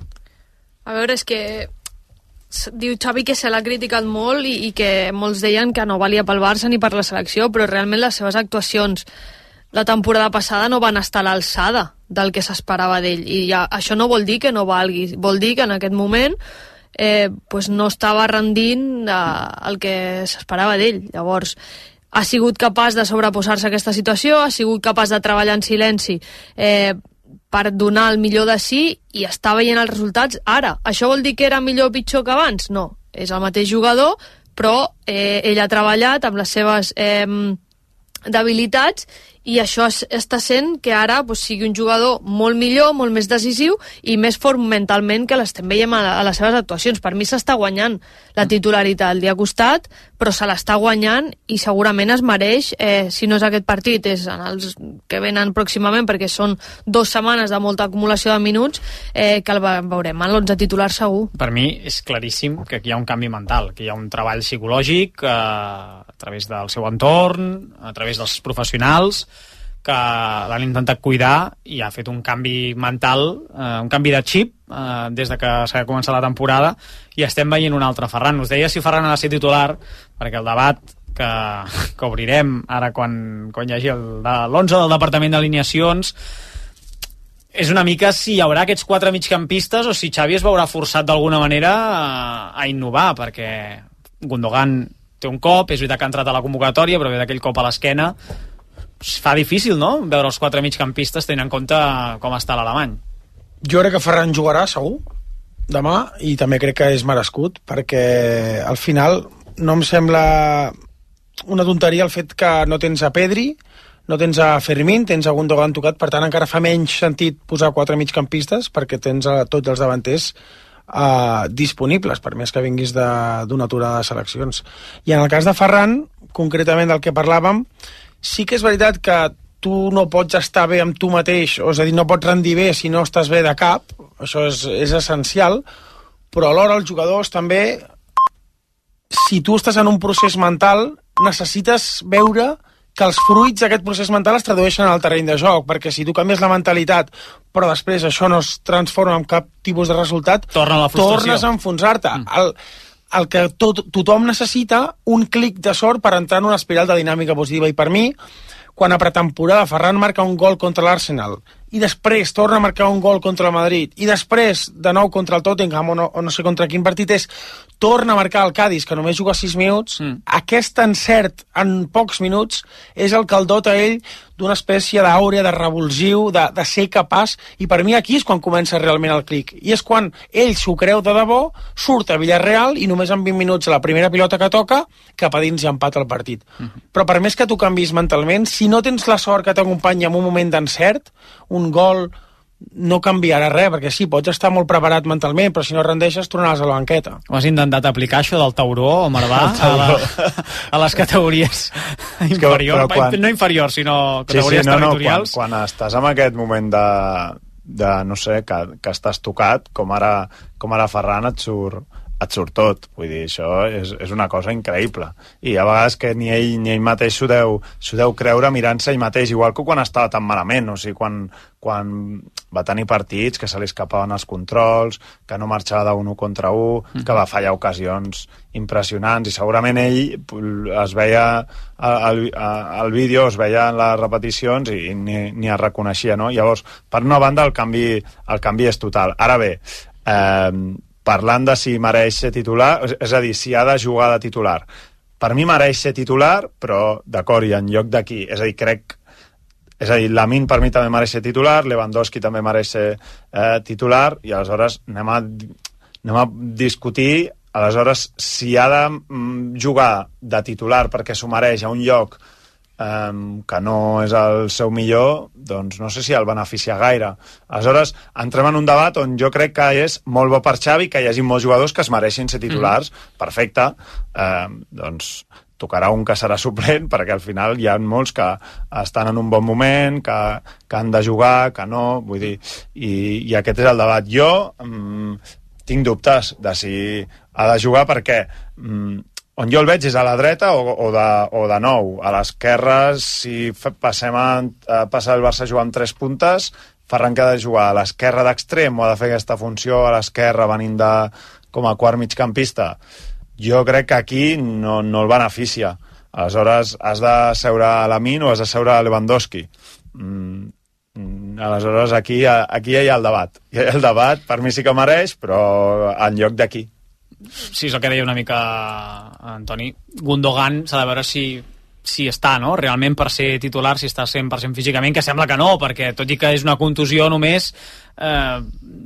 A veure, és que diu Xavi que se l'ha criticat molt i, i que molts deien que no valia pel Barça ni per la selecció, però realment les seves actuacions la temporada passada no van estar a l'alçada del que s'esperava d'ell, i ja, això no vol dir que no valgui, vol dir que en aquest moment eh, pues no estava rendint eh, el que s'esperava d'ell. Llavors ha sigut capaç de sobreposar-se a aquesta situació, ha sigut capaç de treballar en silenci eh, per donar el millor de si, i està veient els resultats ara. Això vol dir que era millor o pitjor que abans? No, és el mateix jugador, però eh, ell ha treballat amb les seves eh, debilitats, i això es, està sent que ara pues, sigui un jugador molt millor, molt més decisiu i més fort mentalment, que l'estem veient a, a les seves actuacions. Per mi s'està guanyant la titularitat, li ha costat, però se l'està guanyant i segurament es mereix, eh, si no és aquest partit, és en els que venen pròximament, perquè són dues setmanes de molta acumulació de minuts, eh, que el veurem en l'onze titular segur. Per mi és claríssim que aquí hi ha un canvi mental, que hi ha un treball psicològic eh, a través del seu entorn, a través dels professionals, que l'han intentat cuidar, i ha fet un canvi mental, eh, un canvi de xip eh, des de que s'ha començat la temporada, i estem veient un altre Ferran. Us deia si Ferran ha de ser titular, perquè el debat que, que obrirem ara quan, quan hi hagi l'onze del Departament d'Alineacions és una mica si hi haurà aquests quatre migcampistes o si Xavi es veurà forçat d'alguna manera a, a innovar, perquè Gundogan té un cop, és veritat que ha entrat a la convocatòria, però ve d'aquell cop a l'esquena, fa difícil, no?, veure els quatre migcampistes tenint en compte com està l'alemany. Jo crec que Ferran jugarà segur demà, i també crec que és merescut, perquè al final no em sembla una tonteria el fet que no tens a Pedri, no tens a Fermín, tens a Gundogan tocat, per tant encara fa menys sentit posar quatre migcampistes perquè tens a tots els davanters uh, disponibles, per més que vinguis d'una aturada de seleccions. I en el cas de Ferran, concretament del que parlàvem, sí que és veritat que tu no pots estar bé amb tu mateix, o és a dir, no pots rendir bé si no estàs bé de cap, això és, és essencial, però alhora els jugadors també, si tu estàs en un procés mental, necessites veure que els fruits d'aquest procés mental es tradueixen al terreny de joc, perquè si tu canvies la mentalitat però després això no es transforma en cap tipus de resultat, Torna la tornes a enfonsar-te. Mm. El, el que tot, tothom necessita, un clic de sort per entrar en una espiral de dinàmica positiva, i per mi, quan a pretemporada Ferran marca un gol contra l'Arsenal i després torna a marcar un gol contra el Madrid i després de nou contra el Tottenham o no, o no sé contra quin partit és, torna a marcar el Cádiz, que només juga sis minuts, mm. aquest encert en pocs minuts és el que el dota ell d'una espècie d'àurea, de revulsiu, de, de ser capaç, i per mi aquí és quan comença realment el clic, i és quan ell s'ho creu de debò, surt a Villarreal i només en vint minuts la primera pilota que toca, cap a dins i empata el partit. Mm-hmm. Però per més que tu canvis mentalment, si no tens la sort que t'acompanya en un moment d'encert, un gol no canviarà res, perquè sí, pots estar molt preparat mentalment, però si no rendeixes tornaràs a la banqueta. Ho has intentat aplicar, això del tauró, o Marvà, a, la, a les categories inferiors, que, quan... no inferiors, sinó categories sí, sí, no, territorials? No, quan, quan estàs en aquest moment de, de no sé, que, que estàs tocat, com ara, com ara Ferran, et surt, et surt tot. Vull dir, això és, és una cosa increïble. I a vegades que ni ell, ni ell mateix s'ho deu, s'ho deu creure mirant-se ell mateix, igual que quan estava tan malament, o sigui, quan, quan va tenir partits que se li escapaven els controls, que no marxava d'un u contra u, mm-hmm. que va fallar ocasions impressionants, i segurament ell es veia al, al vídeo, es veia en les repeticions i ni, ni es reconeixia, no? Llavors, per una banda, el canvi, el canvi és total. Ara bé, eh, parlant de si mereix ser titular, és a dir, si ha de jugar de titular. Per mi mereix ser titular, però d'acord, i en lloc d'aquí. És a dir, crec... És a dir, Lamine per mi també mereix ser titular, Lewandowski també mereix ser eh, titular, i aleshores anem a, anem a discutir, aleshores, si ha de mm, jugar de titular perquè s'ho mereix a un lloc Um, que no és el seu millor, doncs no sé si el beneficia gaire. Aleshores, entrem en un debat on jo crec que és molt bo per Xavi que hi hagi molts jugadors que es mereixin ser titulars, mm. perfecte, um, doncs tocarà un que serà suplent, perquè al final hi ha molts que estan en un bon moment, que, que han de jugar, que no, vull dir, i, i aquest és el debat. Jo um, tinc dubtes de si ha de jugar perquè um, on jo el veig és a la dreta o, o, de, o de nou. A l'esquerra, si passem a, a passar el Barça a jugar amb tres puntes, Ferran que ha de jugar a l'esquerra d'extrem o ha de fer aquesta funció a l'esquerra venint de, com a quart migcampista. Jo crec que aquí no, no el beneficia. Aleshores, has de seure a Lamine o has de seure a Lewandowski. Mm, aleshores, aquí, aquí ja hi ha el debat. Hi ha el debat, per mi sí que mereix, però en lloc d'aquí. Sí, és el que deia una mica Antoni. Gundogan s'ha de veure si, si està, no?, realment per ser titular, si està cent per cent físicament, que sembla que no, perquè tot i que és una contusió només, eh,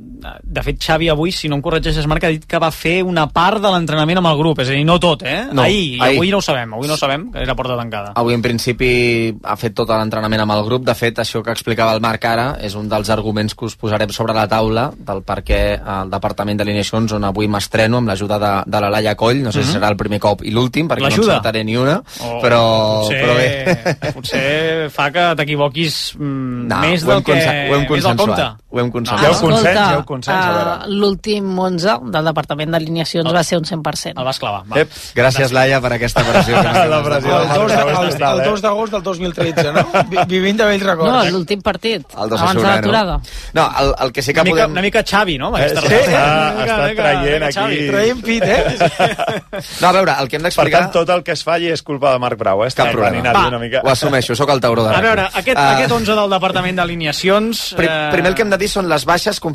de fet Xavi avui, si no em corregeixes Marc, ha dit que va fer una part de l'entrenament amb el grup, és a dir, no tot, eh? No, ahir, ahir, avui no ho sabem, avui no ho sabem, que era porta tancada. Avui en principi ha fet tot l'entrenament amb el grup, de fet això que explicava el Marc ara és un dels arguments que us posarem sobre la taula del per què el Departament d'Alineacions, on avui m'estreno amb l'ajuda de, de la Laia Coll, no sé mm-hmm. si serà el primer cop i l'últim, perquè no encertaré ni una, oh, però, potser, però bé. Potser fa que t'equivoquis mm, no, més del que... Ho hem consensuat. Ho hem consensuat. Ja ho consens, ja ho consens, a veure. L'últim onze del Departament d'Alineacions va ser un cent per cent. El vas clavar. Va. Ep, gràcies, Laia, per aquesta pressió. La pressió. El dos d'agost del dos mil tretze, no? Vivint de vells records. No, l'últim partit, abans de l'aturada. No, el, el que sí que una podem... Mica, una mica Xavi, no? Eh, sí, ha estat traient aquí... Traient pit, eh? No, a veure, el que hem d'explicar... Per tant, tot el que es falli és culpa de Marc Brau, eh? Cap problema. Va, una mica... ho assumeixo, sóc el tauró de A veure, aquest, uh... aquest onze del Departament d'Alineacions... Pr eh... Primer el que hem de dir són les baixes confirmades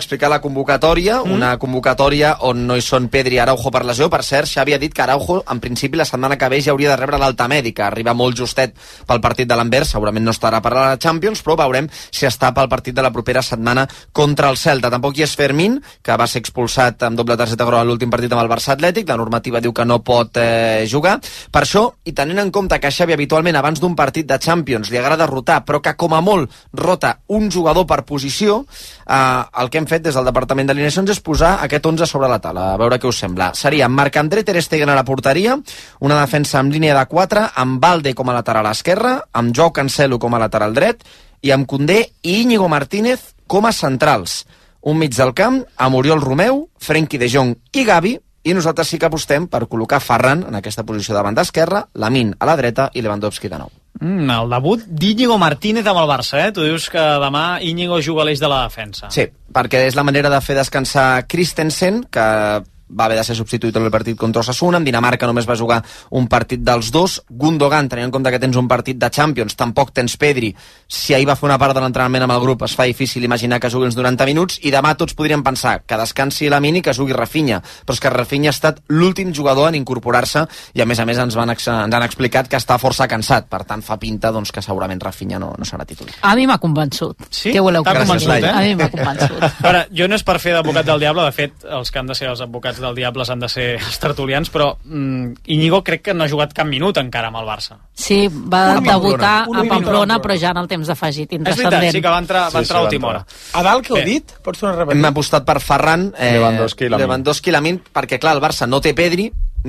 explicar la convocatòria, mm. una convocatòria on no hi són Pedri i Araujo per lesió. Per cert, Xavi ha dit que Araujo, en principi, la setmana que ve ja hauria de rebre l'alta mèdica. Arriba molt justet pel partit de l'Anvers, segurament no estarà per la Champions, però veurem si està pel partit de la propera setmana contra el Celta. Tampoc hi és Fermín, que va ser expulsat amb doble targeta groga a l'últim partit amb el Barça Atlètic. La normativa diu que no pot eh, jugar. Per això, i tenint en compte que Xavi habitualment abans d'un partit de Champions li agrada rotar, però que com a molt rota un jugador per posició, eh, el que hem fet des del Departament d'Alineacions és posar aquest onze sobre la taula, a veure què us sembla. Seria Marc-André Ter Stegen a la porteria, una defensa amb línia de quatre, amb Balde com a lateral esquerre, amb Joao Cancelo com a lateral dret, i amb Koundé i Íñigo Martínez com a centrals. Un mig del camp, amb Oriol Romeu, Frenkie de Jong i Gavi, i nosaltres sí que apostem per col·locar Ferran en aquesta posició de banda esquerra, Lamine a la dreta i Lewandowski de nou. Mm, el debut d'Íñigo Martínez amb el Barça, eh? Tu dius que demà Íñigo juga a l'eix de la defensa. Sí, perquè és la manera de fer descansar Christensen, que va haver de ser substituït en el partit contra Osasuna. En Dinamarca només va jugar un partit dels dos. Gundogan, tenint en compte que tens un partit de Champions, tampoc tens Pedri. Si ahir va fer una part de l'entrenament amb el grup, es fa difícil imaginar que jugui uns noranta minuts, i demà tots podríem pensar que descansi Lamine i que jugui Rafinha, però és que Rafinha ha estat l'últim jugador en incorporar-se, i a més a més ens, van, ens han explicat que està força cansat, per tant fa pinta doncs, que segurament Rafinha no, no serà titular. A mi m'ha convençut. Sí? Què voleu que convençut, eh? A mi m'ha convençut. Ara, jo no és per fer d'advocat del diable, de fet, els que han de ser els advocats del diable han de ser els tertulians, però mm, Íñigo crec que no ha jugat cap minut encara amb el Barça. Sí, va debutar a Pamplona, però ja en el temps afegit, intrascendent. És veritat, sí que va entrar, va sí, entrar sí, a última hora. A dalt, què heu dit? Pots tornar a repetir? Hem apostat per Ferran, eh, Lewandowski i Lamine. Lewandowski i Lamine, perquè clar, el Barça no té Pedri,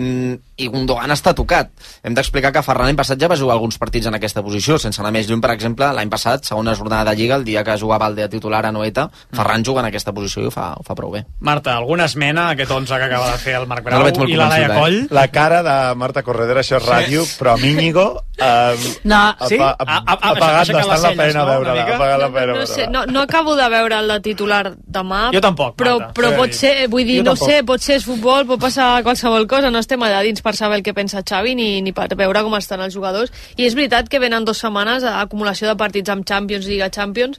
i Gundogan està tocat. Hem d'explicar que Ferran l'any passat ja va jugar alguns partits en aquesta posició, sense anar més lluny. Per exemple, l'any passat, segona jornada de Lliga, el dia que jugava el de titular a Noeta, Ferran juga en aquesta posició i ho fa, ho fa prou bé. Marta, alguna esmena a aquest onze que acaba de fer el Marc Brau no i la Laia eh? Coll? La cara de Marta Corredera, això és ràdio, sí. Però amb Íñigo eh, no. ha, sí? ha, ha, ha, ha pagat bastant la pena no? veure-la. Ha pagat la pena no, no, sé, no, no acabo de veure el de titular demà. Jo tampoc, però, Marta. però sí, pot ser, vull dir, jo no tampoc. sé, pot ser és futbol, pot passar qualsevol cosa, no estem allà dins per saber el que pensa Xavi ni, ni per veure com estan els jugadors, i és veritat que venen dues setmanes d'acumulació de partits amb Champions, Lliga Champions,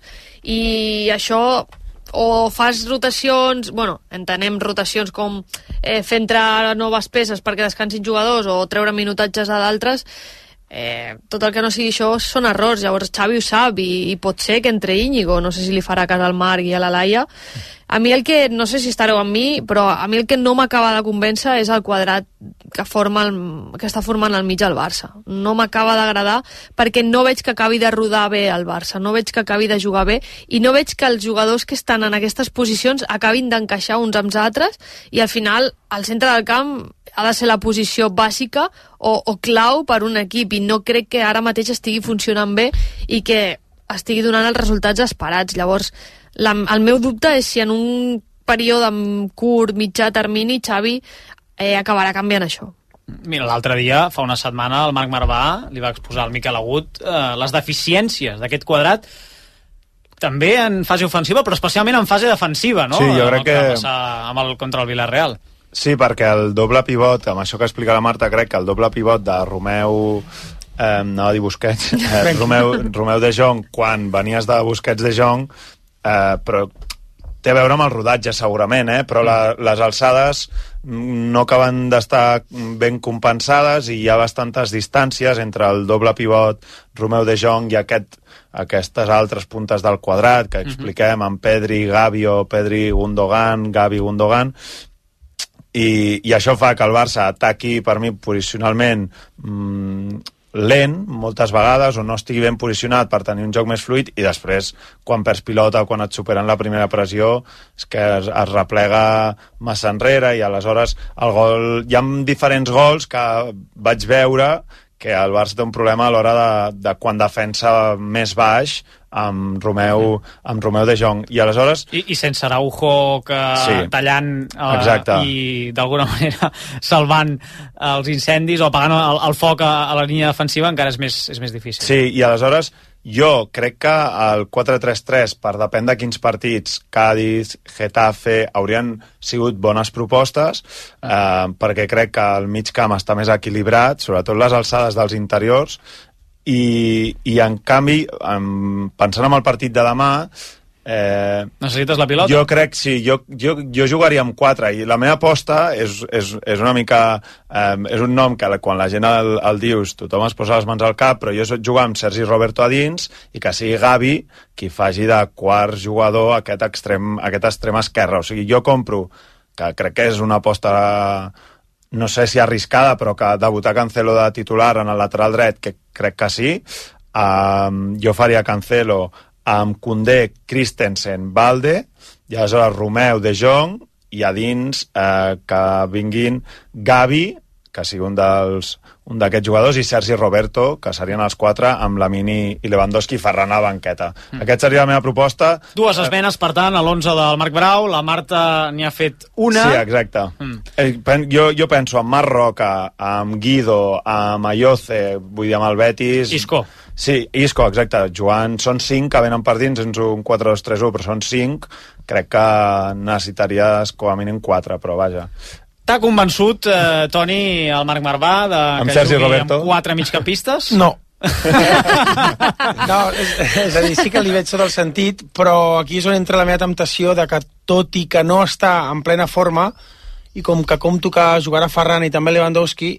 i això o fas rotacions, bueno, entenem rotacions com eh, fer entrar noves peces perquè descansin jugadors o treure minutatges a d'altres, eh, tot el que no sigui això són errors. Llavors Xavi ho sap i, i pot ser que entre Íñigo, no sé si li farà cas al Marc i a la Laia. A mi el que, no sé si estareu amb mi, però a mi el que no m'acaba de convèncer és el quadrat que, forma el, que està formant al mig el Barça. No m'acaba d'agradar perquè no veig que acabi de rodar bé el Barça, no veig que acabi de jugar bé i no veig que els jugadors que estan en aquestes posicions acabin d'encaixar uns amb els altres, i al final al centre del camp ha de ser la posició bàsica o, o clau per un equip, i no crec que ara mateix estigui funcionant bé i que estigui donant els resultats esperats. Llavors la, el meu dubte és si en un període curt, mitjà termini, Xavi eh, acabarà canviant això. Mira, l'altre dia, fa una setmana, el Marc Marvà li va exposar al Miquel Agut eh, les deficiències d'aquest quadrat, també en fase ofensiva, però especialment en fase defensiva, no? Sí, jo crec que... que va passar amb el, contra el Villarreal. Sí, perquè el doble pivot, amb això que explica la Marta, crec que el doble pivot de Romeu... Eh, anava a dir Busquets, eh, Romeu, Romeu de Jong, quan venies de Busquets de Jong, eh, però té a veure amb el rodatge segurament, eh? Però la, les alçades no acaben d'estar ben compensades i hi ha bastantes distàncies entre el doble pivot Romeu de Jong i aquest, aquestes altres puntes del quadrat que expliquem amb Pedri, Gavi o Pedri, Gundogan, Gavi, Gundogan, i, i això fa que el Barça ataqui, per mi, posicionalment mmm, lent, moltes vegades, o no estigui ben posicionat per tenir un joc més fluid, i després, quan perds pilota o quan et superen la primera pressió, és que es, es replega massa enrere, i aleshores el gol... Hi ha diferents gols que vaig veure que el Barça té un problema a l'hora de, de quan defensa més baix amb Romeu, amb Romeu de Jong, i aleshores... I, i sense Araujo que sí, tallant eh, i d'alguna manera salvant els incendis o apagant el, el foc a, a la línia defensiva encara és més, és més difícil. Sí, i aleshores jo crec que el quatre tres tres, per depèn de quins partits, Cádiz, Getafe, haurien sigut bones propostes, eh, perquè crec que el mig camp està més equilibrat, sobretot les alçades dels interiors, i, i en canvi, en, pensant en el partit de demà, Eh, Necessites la pilota? Jo crec, sí, jo, jo, jo jugaria amb quatre, i la meva aposta és, és, és una mica... Eh, és un nom que quan la gent el, el dius tothom es posa les mans al cap, però jo soc jugar amb Sergi Roberto a dins i que sigui Gavi qui faci de quart jugador aquest extrem, aquest extrem esquerre. O sigui, jo compro, que crec que és una aposta, no sé si arriscada, però que debutar Cancelo de titular en el lateral dret, que crec que sí. Eh, jo faria Cancelo amb Koundé, Christensen, Balde, i aleshores Romeu, De Jong, i a dins eh, que vinguin Gavi, que sigui un dels un d'aquests jugadors, i Sergi Roberto, que serien els quatre, amb Lamini i Lewandowski, Ferran a banqueta. Mm. Aquesta seria la meva proposta. Dues esmenes, per tant, a l'onze del Marc Brau. La Marta n'hi ha fet una. Sí, exacte. Mm. Eh, jo, jo penso en Marc Roca, amb Guido, amb Ayoce, vull dir, amb el Betis... Isco. Sí, Isco, exacte. Joan, són cinc que venen per dins, és un quatre dos tres u, però són cinc. Crec que necessitaries com a mínim quatre, però vaja. T'ha convençut, eh, Toni, el Marc Marvà, de amb que Sergi jugui Roberto amb quatre migcampistes? No. No, és, és a dir, sí que li veig tot el sentit, però aquí és on entra la meva temptació de que, tot i que no està en plena forma, i com que compto que jugarà Ferran i també Lewandowski,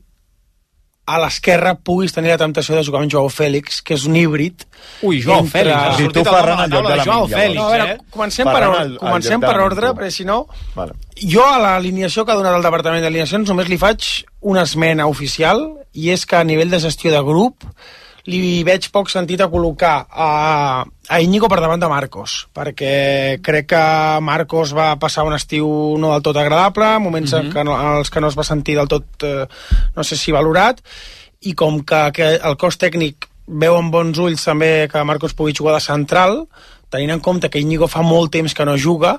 a l'esquerra puguis tenir la temptació de jugar amb Joao Fèlix, que és un híbrid. Ui, Joao entre... Fèlix, ha sortit el nom a la taula de Joao Fèlix. No, a veure, comencem per, or... comencem per ordre, perquè si no... Vale. Jo a l'alineació que ha donat el Departament d'Alineacions només li faig una esmena oficial, i és que a nivell de gestió de grup li veig poc sentit a col·locar a, a Íñigo per davant de Marcos, perquè crec que Marcos va passar un estiu no del tot agradable, moments mm-hmm. que no, els que no es va sentir del tot, eh, no sé si valorat, i com que, que el cos tècnic veu amb bons ulls també que Marcos pugui jugar de central, tenint en compte que Íñigo fa molt temps que no juga,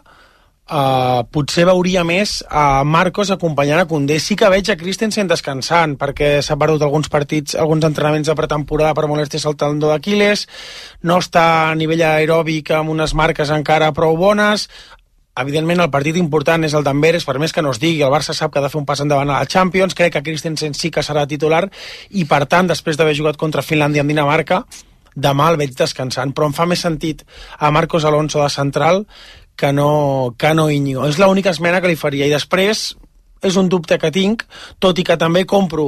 Uh, potser veuria més a Marcos acompanyant a Koundé. Sí que veig a Christensen descansant, perquè s'ha perdut alguns partits, alguns entrenaments de pretemporada per molèsties al tendó d'Aquiles, no està a nivell aeròbic amb unes marques encara prou bones. Evidentment el partit important és el d'Amberes, per més que no es digui, el Barça sap que ha de fer un pas endavant a la Champions. Crec que Christensen sí que serà titular, i per tant, després d'haver jugat contra Finlàndia amb Dinamarca, demà el veig descansant, però em fa més sentit a Marcos Alonso de central que no, que no Íñigo. És l'única esmena que li faria. I després, és un dubte que tinc, tot i que també compro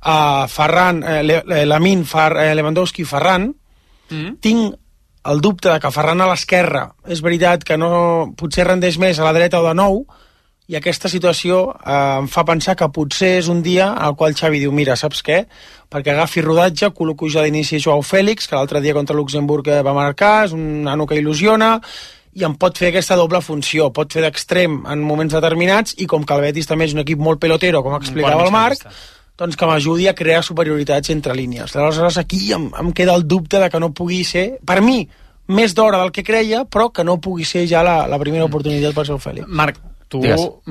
a Ferran, eh, Lamine, Far, eh, Lewandowski i Ferran, mm. tinc el dubte de que Ferran a l'esquerra, és veritat que no, potser rendeix més a la dreta o de nou, i aquesta situació eh, em fa pensar que potser és un dia al qual Xavi diu, mira, saps què? Perquè agafi rodatge, col·loco ja d'inici Joao Fèlix, que l'altre dia contra Luxemburg va marcar, és un nano que il·lusiona, i em pot fer aquesta doble funció, pot fer d'extrem en moments determinats, i com que el Betis també és un equip molt pelotero, com explicava el Marc, doncs que m'ajudi a crear superioritats entre línies. Aleshores aquí em, em queda el dubte de que no pugui ser, per mi, més d'hora del que creia, però que no pugui ser ja la, la primera oportunitat per Joao Fèlix. Marc, tu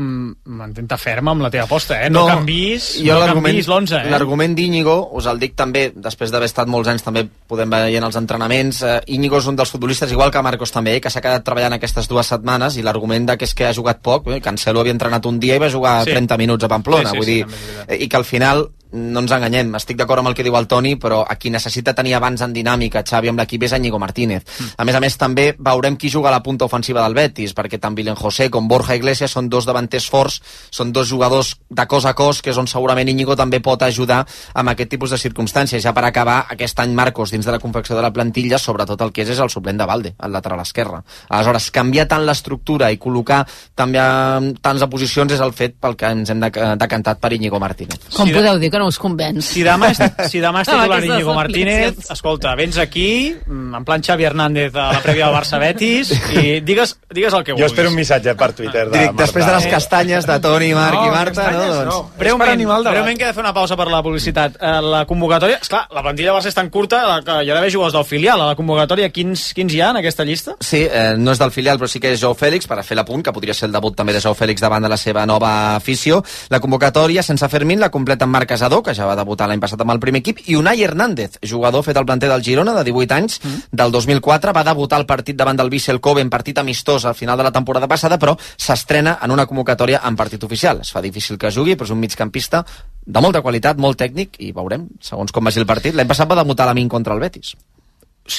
mantenta ferma amb la teva aposta, eh? No, no canvis, no canvis l'onze, eh? L'argument d'Íñigo, us el dic també, després d'haver estat molts anys també podem veient els entrenaments, eh, Íñigo és un dels futbolistes, igual que Marcos també, eh, que s'ha quedat treballant aquestes dues setmanes, i l'argument de que és que ha jugat poc, eh, Cancelo havia entrenat un dia i va jugar sí. trenta minuts a Pamplona, sí, sí, vull sí, dir, eh, i que al final no ens enganyem, estic d'acord amb el que diu el Toni, però a qui necessita tenir abans en dinàmica Xavi amb l'equip és Íñigo Martínez. Mm. A més a més també veurem qui juga a la punta ofensiva del Betis, perquè tant William José com Borja Iglesias són dos davanters forts, són dos jugadors de cos a cos, que és on segurament Íñigo també pot ajudar amb aquest tipus de circumstàncies. Ja per acabar, aquest any Marcos dins de la confecció de la plantilla, sobretot el que és és el suplent de Balde, el lateral esquerre. Aleshores, canviar tant l'estructura i col·locar també tants de posicions és el fet pel que ens hem decantat per Íñigo Martínez. Com sí, podeu dir que no us convenç? Si demà és, si demà és titular no, Íñigo Martínez, escolta, vens aquí, en plan Xavi Hernández a la prèvia del Barça-Betis, i digues, digues el que vulguis. Jo espero un missatge per Twitter de Marta. Després de les castanyes de Toni, Marc no, i Marta, no? Doncs... no. Breument, breument que he de fer una pausa per la publicitat. La convocatòria, esclar, la plantilla del Barça és tan curta que hi ha d'haver jugadors del filial. A la convocatòria, quins, quins hi ha en aquesta llista? Sí, eh, no és del filial, però sí que és Joao Fèlix, per a fer l'apunt, que podria ser el debut també de Joao Fèlix davant de la seva nova afició. La convocatòria, sense Fermín, la completa en Marc Casadó, que ja va debutar l'any passat amb el primer equip, i Unai Hernández, jugador fet al planter del Girona, de divuit anys, mm. del dos mil quatre, va debutar el partit davant del Vissel Kobe en partit amistós al final de la temporada passada, però s'estrena en una convocatòria en partit oficial. Es fa difícil que jugui, però és un migcampista de molta qualitat, molt tècnic, i veurem, segons com vagi el partit. L'any passat va debutar l'Amin contra el Betis. Sí,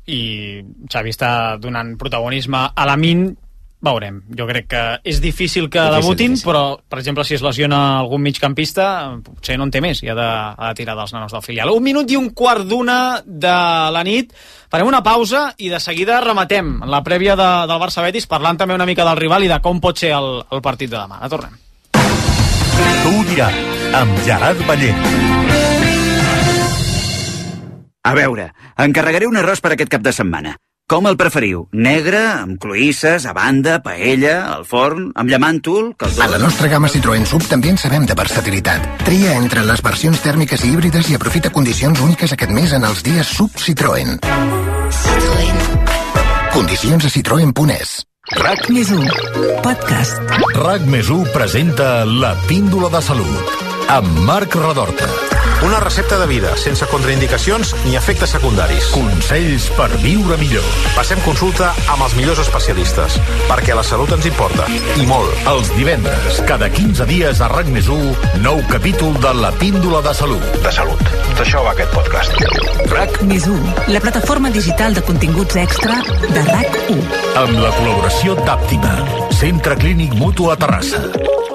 i Xavi està donant protagonisme a Lamine. Veurem, jo crec que és difícil que difícil, debutin, difícil. Però, per exemple, si es lesiona algun migcampista, potser no en té més i ha de, ha de tirar dels nanos del filial. Un minut i un quart d'una de la nit. Farem una pausa i de seguida rematem la prèvia de, del Barça-Betis, parlant també una mica del rival i de com pot ser el, el partit de demà. Ara tornem. Tu ho diràs, amb Gerard Ballent. A veure, encarregaré un arròs per aquest cap de setmana. Com el preferiu? Negre, amb cloïsses, a banda, paella, al forn, amb llamàntol, caldós... A la nostra gamma Citroën Sub també en sabem de versatilitat. Tria entre les versions tèrmiques i híbrides i aprofita condicions úniques aquest mes en els dies Sub Citroën. Citroën. Condicions a citroen punt es. RAC més u, podcast. RAC més u presenta La Píndola de Salut, amb Marc Redorta. Una recepta de vida, sense contraindicacions ni efectes secundaris. Consells per viure millor. Passem consulta amb els millors especialistes, perquè la salut ens importa, i molt. Els divendres, cada quinze dies a RAC més u, nou capítol de La Píndola de Salut. De salut. D'això va aquest podcast. RAC més u, la plataforma digital de continguts extra de RAC u. Amb la col·laboració d'Àptima, Centre Clínic Mutu a Terrassa.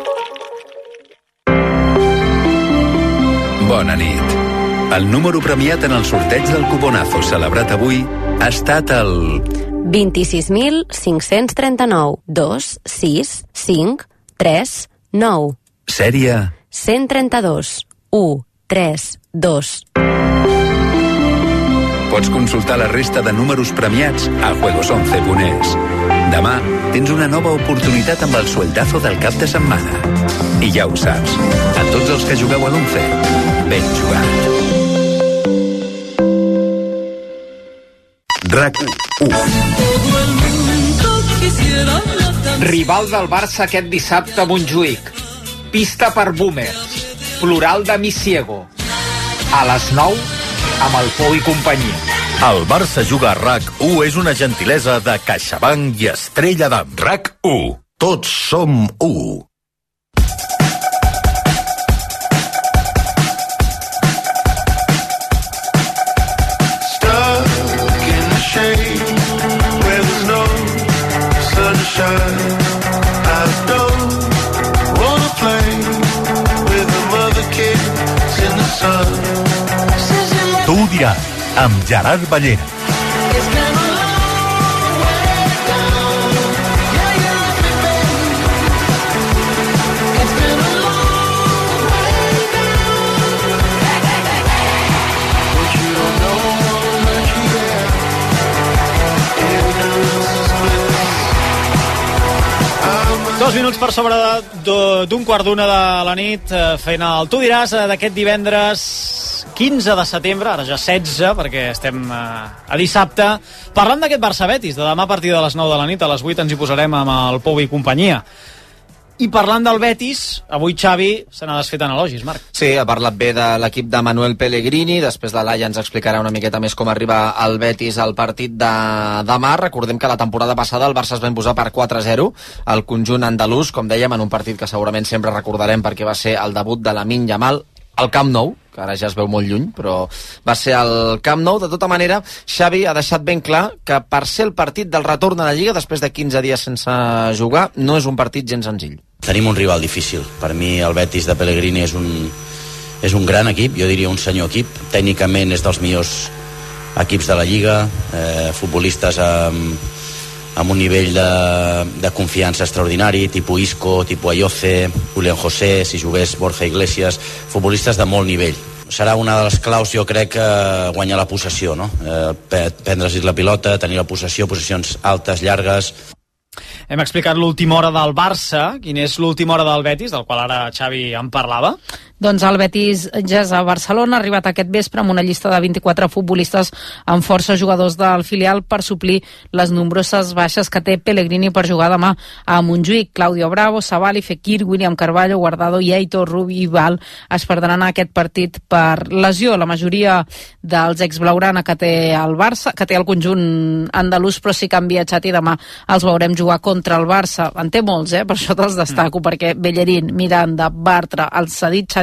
Bona nit. El número premiat en el sorteig del cuponazo celebrat avui ha estat el... vint-i-sis mil cinc-cents trenta-nou, dos, sis, cinc, tres, nou. Sèrie... cent trenta-dos, u, tres, dos. Pots consultar la resta de números premiats a juegos once punt es. Demà tens una nova oportunitat amb el sueldazo del cap de setmana. I ja ho saps, a tots els que jugueu a l'once, ben jugat. RAC u. Rival del Barça aquest dissabte a Montjuïc. Pista per boomers. Plural de Misiego. A les nou, amb el Pou i companyia. El Barça juga a RAC u és una gentilesa de CaixaBank i Estrella d'Am. RAC u. Tots som u. Tu ho diràs, amb Gerard Ballent. Dos minuts per sobre d'un quart d'una de la nit, fent el Tu diràs d'aquest divendres quinze de setembre, ara ja setze, perquè estem a dissabte, parlant d'aquest Barça-Betis, de demà a partir de les nou de la nit, a les vuit ens hi posarem amb el Pou i companyia. I parlant del Betis, avui Xavi se n'ha desfet en elogis, Marc. Sí, ha parlat bé de l'equip de Manuel Pellegrini, després de l'Aia ens explicarà una miqueta més com arriba el Betis al partit de demà. Recordem que la temporada passada el Barça es va imposar per quatre a zero al conjunt andalús, com dèiem, en un partit que segurament sempre recordarem perquè va ser el debut de Lamine Yamal al Camp Nou, que ara ja es veu molt lluny, però va ser al Camp Nou. De tota manera, Xavi ha deixat ben clar que per ser el partit del retorn a la Lliga després de quinze dies sense jugar, no és un partit gens senzill. Tenim un rival difícil. Per mi el Betis de Pellegrini és un, és un gran equip, jo diria un senyor equip. Tècnicament és dels millors equips de la Lliga, eh, futbolistes amb, amb un nivell de, de confiança extraordinari, tipus Isco, tipus Ayoce, Julián José, si jugués Borja Iglesias, futbolistes de molt nivell. Serà una de les claus, jo crec, eh, guanyar la possessió, no? Eh, prendre's la pilota, tenir la possessió, possessions altes, llargues. Hem explicat l'última hora del Barça. Quina és l'última hora del Betis, del qual ara Xavi en parlava? Doncs el Betis ja és a Barcelona, ha arribat aquest vespre amb una llista de vint-i-quatre futbolistes amb força jugadors del filial per suplir les nombroses baixes que té Pellegrini per jugar demà a Montjuïc. Claudio Bravo, Sabali, Fekir, William Carvalho, Guardado i Aitor, Rubi i Val es perdran aquest partit per lesió. La majoria dels ex-blaugrana que té el Barça, que té el conjunt andalús, però sí que han viatjat i demà els veurem jugar contra el Barça. En té molts, eh? Per això te'ls destaco, mm. perquè Bellerín, Miranda, Bartra, el cedit Xavi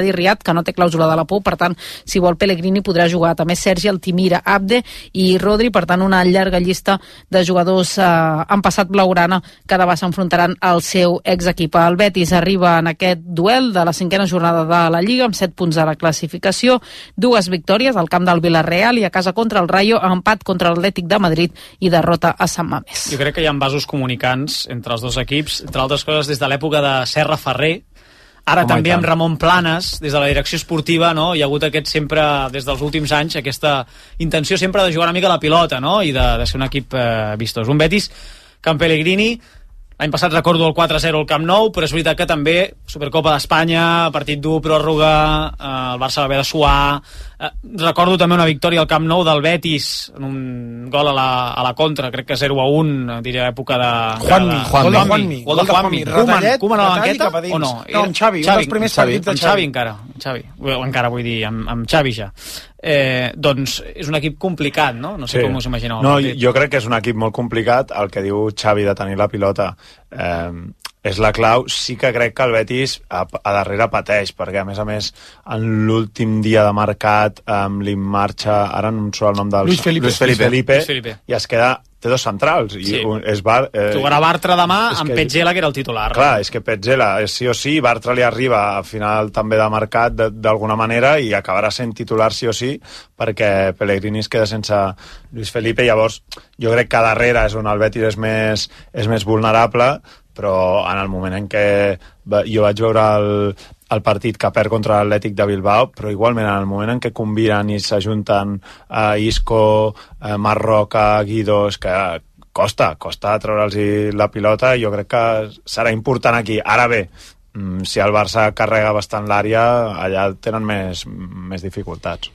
Hadi Riad, que no té clàusula de la P U, per tant, si vol Pellegrini podrà jugar també Sergi, Altimira, Abde i Rodri, per tant una llarga llista de jugadors eh, en passat blaugrana que demà s'enfrontaran al seu exequip. El Betis arriba en aquest duel de la cinquena jornada de la Lliga amb set punts a la classificació, dues victòries al camp del Villarreal i a casa contra el Rayo, empat contra l'Atlètic de Madrid i derrota a Sant Mamés. Jo crec que hi ha vasos comunicants entre els dos equips, entre altres coses des de l'època de Serra Ferrer, ara oh també amb Ramon Planes, des de la direcció esportiva, no? Hi ha hagut aquest sempre, des dels últims anys, aquesta intenció sempre de jugar una mica a la pilota, no? I de, de ser un equip eh, vistós. Un Betis que amb Pellegrini, l'any passat recordo el quatre a zero al Camp Nou, però és veritat que també Supercopa d'Espanya, partit dur, pròrroga, eh, el Barça va haver de suar. Eh, recordo també una victòria al Camp Nou del Betis, en un gol a la, a la contra, crec que zero a un, diria època de... Juanmi, gol de Juanmi. Gol de Juanmi. Koeman, Koeman a la banqueta o no? No, amb Xavi, un dels primers partits de Xavi. Amb Xavi encara, amb Xavi. Encara vull dir, amb, amb Xavi ja. Eh, doncs és un equip complicat, no? No sé sí. com us imagineu. No, jo crec que és un equip molt complicat. El que diu Xavi de tenir la pilota eh, és la clau. Sí que crec que el Betis a, a darrere pateix, perquè a més a més en l'últim dia de mercat eh, li marxa, ara no em surt el nom del... Luis Felipe. Luis Felipe, Luis Felipe. I es queda... té dos centrals. Sí. I un, és Bar, eh, jugarà Bartra demà amb que, Petzela, que era el titular. Clar, és que Petzela, és sí o sí, Bartra li arriba a final també de mercat d'alguna manera i acabarà sent titular sí o sí, perquè Pellegrini es queda sense Luis Felipe. Llavors, jo crec que a darrere és on el Betis és més, és més vulnerable, però en el moment en què jo vaig veure el, el partit que perd contra l'Atlètic de Bilbao, però igualment en el moment en què combinen i s'ajunten uh, Isco, uh, Marroca, Guido, és que costa, costa treure'ls la pilota. Jo crec que serà important aquí. Ara bé, si el Barça carrega bastant l'àrea, allà tenen més, més dificultats.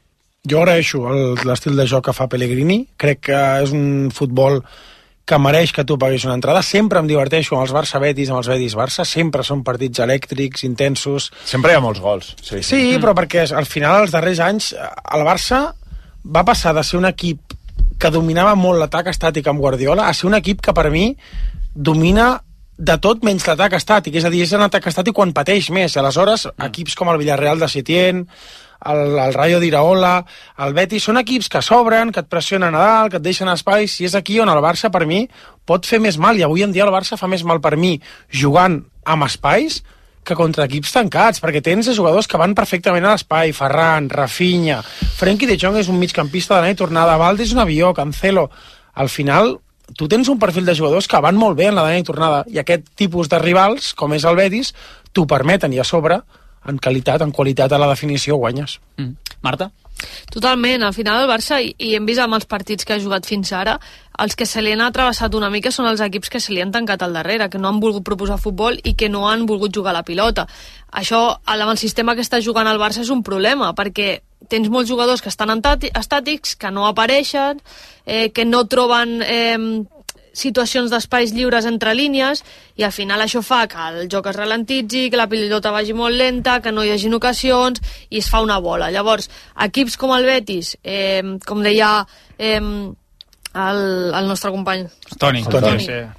Jo agraeixo l'estil de joc que fa Pellegrini. Crec que és un futbol que mereix que tu paguis una entrada. Sempre em diverteixo amb els Barça-Betis, amb els Betis-Barça. Sempre són partits elèctrics, intensos. Sempre hi ha molts gols. Sí, sí. sí mm. però perquè al final, els darrers anys, el Barça va passar de ser un equip que dominava molt l'atac estàtic amb Guardiola a ser un equip que, per mi, domina de tot menys l'atac estàtic. És a dir, és un atac estàtic quan pateix més. I aleshores, mm. equips com el Villarreal de Setién, el, el Rayo d'Iraola, el Betis, són equips que s'obren, que et pressionen a dalt, que et deixen espais, i és aquí on el Barça, per mi, pot fer més mal, i avui en dia el Barça fa més mal per mi jugant amb espais que contra equips tancats, perquè tens jugadors que van perfectament a l'espai, Ferran, Rafinha, Frenkie de Jong és un migcampista d'anar i tornada, Valde és un avió, Cancelo, al final tu tens un perfil de jugadors que van molt bé en la d'anar i tornada, i aquest tipus de rivals, com és el Betis, t'ho permeten, i a sobre en qualitat, en qualitat a la definició guanyes. Mm. Marta? Totalment, al final el Barça, i, i hem vist amb els partits que ha jugat fins ara, els que se li han atravessat una mica són els equips que se li han tancat al darrere, que no han volgut proposar futbol i que no han volgut jugar a la pilota. Això, amb el sistema que està jugant el Barça, és un problema, perquè tens molts jugadors que estan estàtics, que no apareixen, eh, que no troben eh, situacions d'espais lliures entre línies, i al final això fa que el joc es ralentitzi, que la pilota vagi molt lenta, que no hi hagin ocasions, i es fa una bola. Llavors, equips com el Betis, eh, com deia eh, el, el nostre company Toni, Toni, Toni. Sí.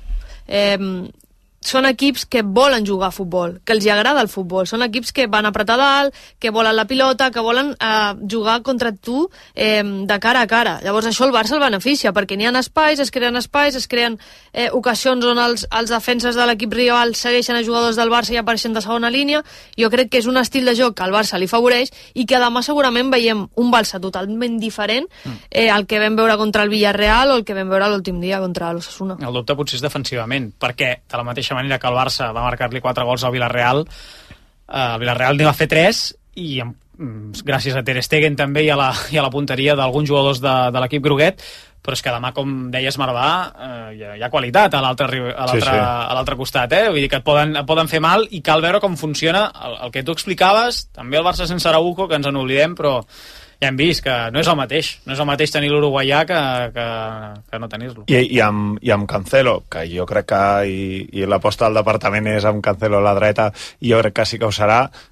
Eh, són equips que volen jugar a futbol, que els agrada el futbol, són equips que van apretar dalt, que volen la pilota, que volen eh, jugar contra tu eh, de cara a cara. Llavors això el Barça el beneficia, perquè n'hi ha espais, es creen espais, es creen eh, ocasions on els, els defenses de l'equip rival segueixen a jugadors del Barça i apareixen de segona línia. Jo crec que és un estil de joc que al Barça li favoreix i que demà segurament veiem un Barça totalment diferent eh, al que vam veure contra el Villarreal o el que vam veure l'últim dia contra l'Osasuna. El dubte potser és defensivament, perquè de la mateixa manera que el Barça va marcar-li quatre gols al Villarreal, eh, el Villarreal n'hi va fer tres, i amb, gràcies a Ter Stegen també i a la, i a la punteria d'alguns jugadors de, de l'equip groguet, però és que demà, com deies, Marvà, eh, hi, ha, hi ha qualitat a l'altre sí, sí. a l'altre costat, eh? Vull dir que et poden, et poden fer mal, i cal veure com funciona el, el que tu explicaves, també el Barça sense Araujo, que ens en oblidem, però ja hem vist que no és el mateix, no és el mateix tenir l'uruguaià que, que, que no tenir-lo. I, i, amb, I amb Cancelo, que jo crec que i, i l'aposta del departament és amb Cancelo a la dreta, i jo crec que sí que ho serà,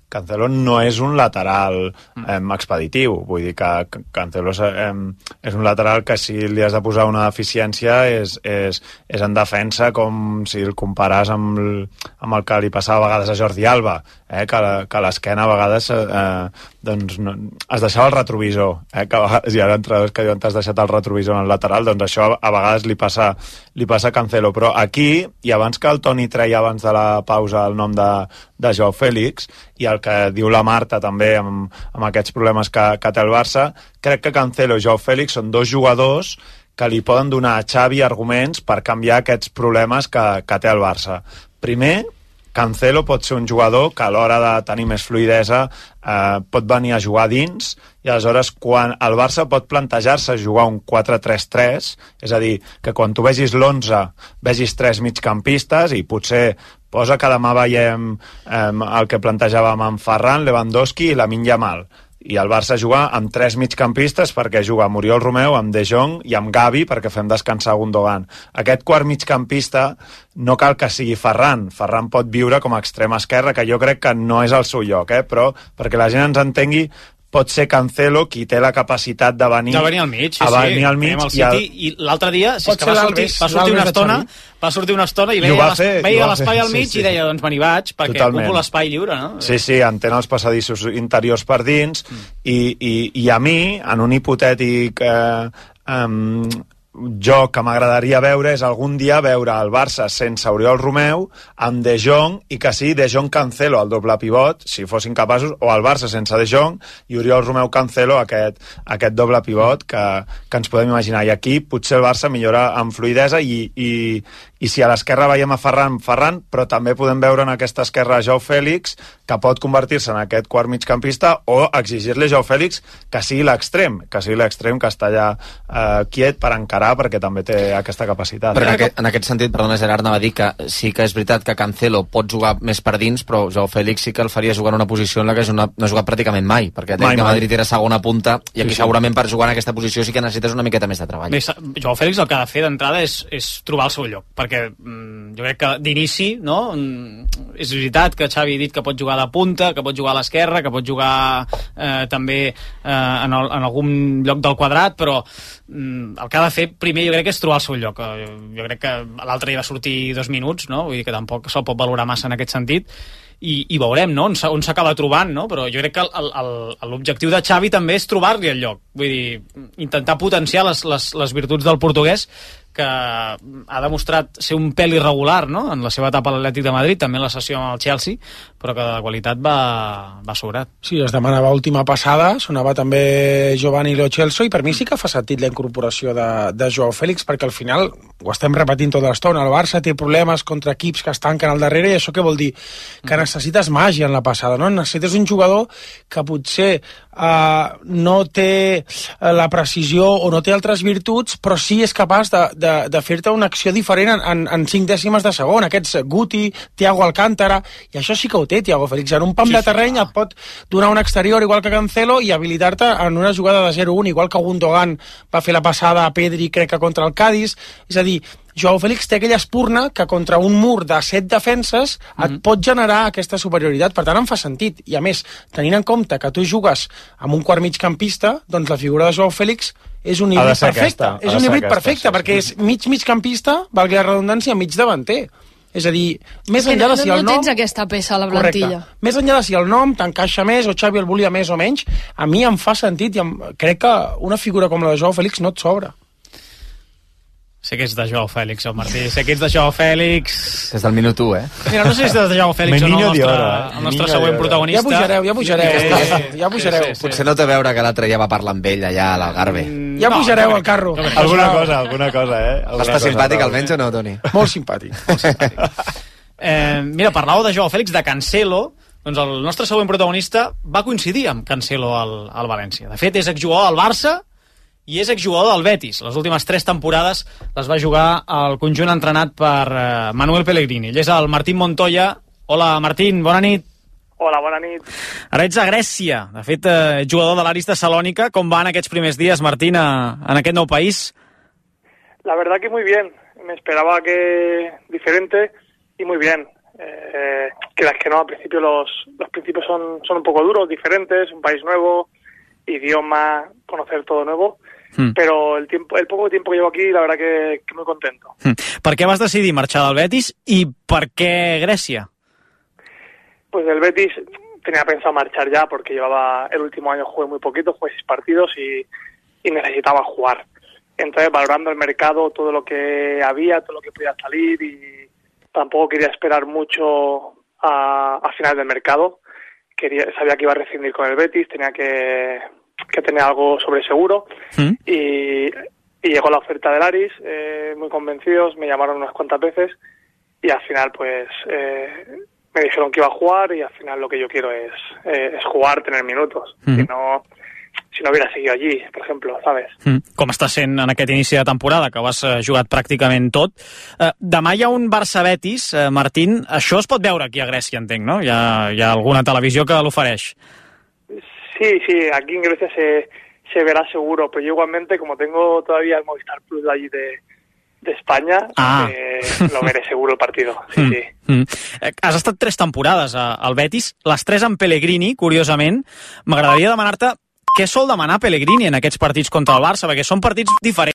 Cancelo no és un lateral eh, expeditiu, vull dir que Cancelo és, eh, és un lateral que si li has de posar una deficiència és, és, és en defensa, com si el compares amb el, amb el que li passava a vegades a Jordi Alba, eh, que, que l'esquena a vegades eh, doncs no, es deixava el retrovisor, eh, que a vegades hi ha entrenadors que diuen t'has deixat el retrovisor en el lateral, doncs això a vegades li passa, li passa a Cancelo, però aquí, i abans que el Toni treia abans de la pausa el nom de, de Joao Félix, i el que diu la Marta també amb, amb aquests problemes que, que té el Barça, crec que Cancelo i Joao Félix són dos jugadors que li poden donar a Xavi arguments per canviar aquests problemes que, que té el Barça. Primer, Cancelo pot ser un jugador que a l'hora de tenir més fluidesa eh, pot venir a jugar dins, i aleshores quan el Barça pot plantejar-se jugar un quatre tres tres, és a dir, que quan tu vegis l'onze vegis tres migcampistes i potser posa que demà veiem eh, el que plantejàvem amb Ferran, Lewandowski i Lamine Yamal, i el Barça juga amb tres migcampistes perquè juga amb Oriol Romeu, amb De Jong i amb Gavi perquè fem descansar Gundogan. Aquest quart migcampista no cal que sigui Ferran. Ferran pot viure com a extrema esquerra, que jo crec que no és el seu lloc, eh? Però perquè la gent ens entengui, pot ser Cancelo qui té la capacitat de venir, de venir al mig, sí, a venir sí. al mig al City, i, el... i l'altre dia si és que va sortir, va sortir una estona va sortir una estona i veia, fer, veia l'espai al mig sí, sí. i deia, doncs me n'hi vaig perquè Totalment. Ocupo l'espai lliure, no? Sí, sí, entén els passadissos interiors per dins mm. i, i, i a mi, en un hipotètic eh, um, joc que m'agradaria veure és algun dia veure el Barça sense Oriol Romeu, amb De Jong, i que sí, De Jong Cancelo al doble pivot, si fossin capaços, o el Barça sense De Jong i Oriol Romeu Cancelo aquest, aquest doble pivot que, que ens podem imaginar. I aquí potser el Barça millora amb fluidesa i, i, i si a l'esquerra veiem a Ferran, Ferran, però també podem veure en aquesta esquerra Joao Félix, que pot convertir-se en aquest quart migcampista, o exigir-li a Joao Félix que sigui l'extrem, que sigui l'extrem que està allà eh, quiet per encarar, perquè també té aquesta capacitat. Però en aquest, en aquest sentit, perdona, Gerard, anava a dir que sí que és veritat que Cancelo pot jugar més per dins, però Joao Félix sí que el faria jugar en una posició en la que una, no ha jugat pràcticament mai, perquè el Madrid era segona punta, i aquí sí, sí. segurament per jugar en aquesta posició sí que necessites una miqueta més de treball. Bé, Joao Félix el que ha de fer d'entrada és, és trobar el seu lloc, perquè mm, jo crec que d'inici, no? Mm, és veritat que Xavi ha dit que pot jugar de punta, que pot jugar a l'esquerra, que pot jugar eh, també eh, en, el, en algun lloc del quadrat, però mm, el que ha de fer primer jo crec que és trobar el seu lloc. Jo crec que l'altre ja va sortir dos minuts, no? Vull dir que tampoc se'l pot valorar massa en aquest sentit, i, i veurem, no? On s'acaba trobant, no? Però jo crec que l'objectiu de Xavi també és trobar-li el lloc, vull dir, intentar potenciar les, les, les virtuts del portuguès, que ha demostrat ser un pèl irregular, no? En la seva etapa a l'Atlètic de Madrid, també en la sessió amb el Chelsea, però que de qualitat va, va sobrat. Sí, es demanava última passada, sonava també Giovanni Lo Celso, i per mi sí que fa sentit la incorporació de, de Joao Félix, perquè al final, ho estem repetint tota l'estona, el Barça té problemes contra equips que es tanquen al darrere, i això què vol dir? Que necessites màgia en la passada, no? Necessites un jugador que potser eh, no té la precisió o no té altres virtuts, però sí és capaç de, de, de fer-te una acció diferent en, en, en cinc dècimes de segon. Aquests Guti, Thiago Alcántara, i això sí que ho té Thiago Félix. En un pam sí, de terreny sí, et pot donar un exterior igual que Cancelo i habilitar-te en una jugada de zero un, igual que Gundogan va fer la passada a Pedri, crec que contra el Cádiz. És a dir, Joao Félix té aquella espurna que contra un mur de set defenses et mm-hmm. pot generar aquesta superioritat. Per tant, em fa sentit. I a més, tenint en compte que tu jugues amb un quart migcampista, doncs la figura de Joao Félix és un híbrid perfecte. Aquesta, és un híbrid perfecte, sí, perquè és mig migcampista, valgui la redundància, mig davanter. És a dir, més enllà de si el nom... No tens aquesta peça a la plantilla. Correcte. Més enllà de si el nom t'encaixa més o Xavi el volia més o menys, a mi em fa sentit i em... crec que una figura com la de Joao Félix no et sobra. Sé que ets de Joao Félix, el Martí. Sé que ets de Joao Félix... Des del minut u, eh? Mira, no sé si ets de Joao Félix o no, el nostre, el nostre següent protagonista. Ja pujareu, ja pujareu. Sí, sí, sí. Ja pujareu. Sí, sí, sí. Potser no té a veure que l'altre ja va parlar amb ell allà a l'Algarve. Mm, ja pujareu no, al carro. No, alguna cosa, alguna cosa, eh? Alguna Està cosa, simpàtic almenys o no, Toni? Molt simpàtic. Molt simpàtic. eh, mira, parlàveu de Joao Félix, de Cancelo. Doncs el nostre següent protagonista va coincidir amb Cancelo al, al València. De fet, és exjugador del Barça i és exjugador del Betis. Les últimes tres temporades les va jugar al conjunt entrenat per eh, Manuel Pellegrini. Ell és el Martín Montoya. Hola, Martín, bona nit. Hola, bona nit. Ara ets a Grècia. De fet, eh, jugador de l'Aris de Salònica. Com van aquests primers dies, Martín, a, en aquest nou país? La verdad que muy bien. Me esperaba que diferente y muy bien. Eh, quieras que no, al principio los, los principios son, son un poco duros, diferentes, un país nuevo, idioma, conocer todo nuevo, mm. pero el tiempo, el poco tiempo que llevo aquí, la verdad que, que muy contento. Mm. Per què vas decidir marxar del Betis i per què Grècia? Pues del Betis tenía pensado marchar ya porque llevaba el último año, jugué muy poquito, jugué seis partidos y, y necesitaba jugar. Entonces, valorando el mercado, todo lo que había, todo lo que podía salir, y tampoco quería esperar mucho a, a final del mercado. Quería, sabía que iba a rescindir con el Betis, tenía que, que tener algo sobre seguro. ¿Mm? Y, y llegó la oferta del Aris, eh, muy convencidos, me llamaron unas cuantas veces y al final pues eh, me dijeron que iba a jugar y al final lo que yo quiero es, eh, es jugar, tener minutos. ¿Mm? Si no... si no hubiera seguido allí, per exemple, ¿sabes? Mm. Com està sent en aquest inici de temporada, que ho has eh, jugat pràcticament tot. Eh, demà hi ha un Barça-Betis, eh, Martín. Això es pot veure aquí a Grècia, entenc, no? Hi ha, hi ha alguna televisió que l'ofereix. Sí, sí, aquí en Grecia se, se verá seguro, pero yo igualmente, como tengo todavía el Movistar Plus de allí de, de España, ah. eh, lo veré seguro el partido. Sí, mm. sí. Mm. Has estat tres temporades al Betis, les tres amb Pellegrini, curiosament. M'agradaria demanar-te què sol demanar Pellegrini en aquests partits contra el Barça, perquè són partits diferents.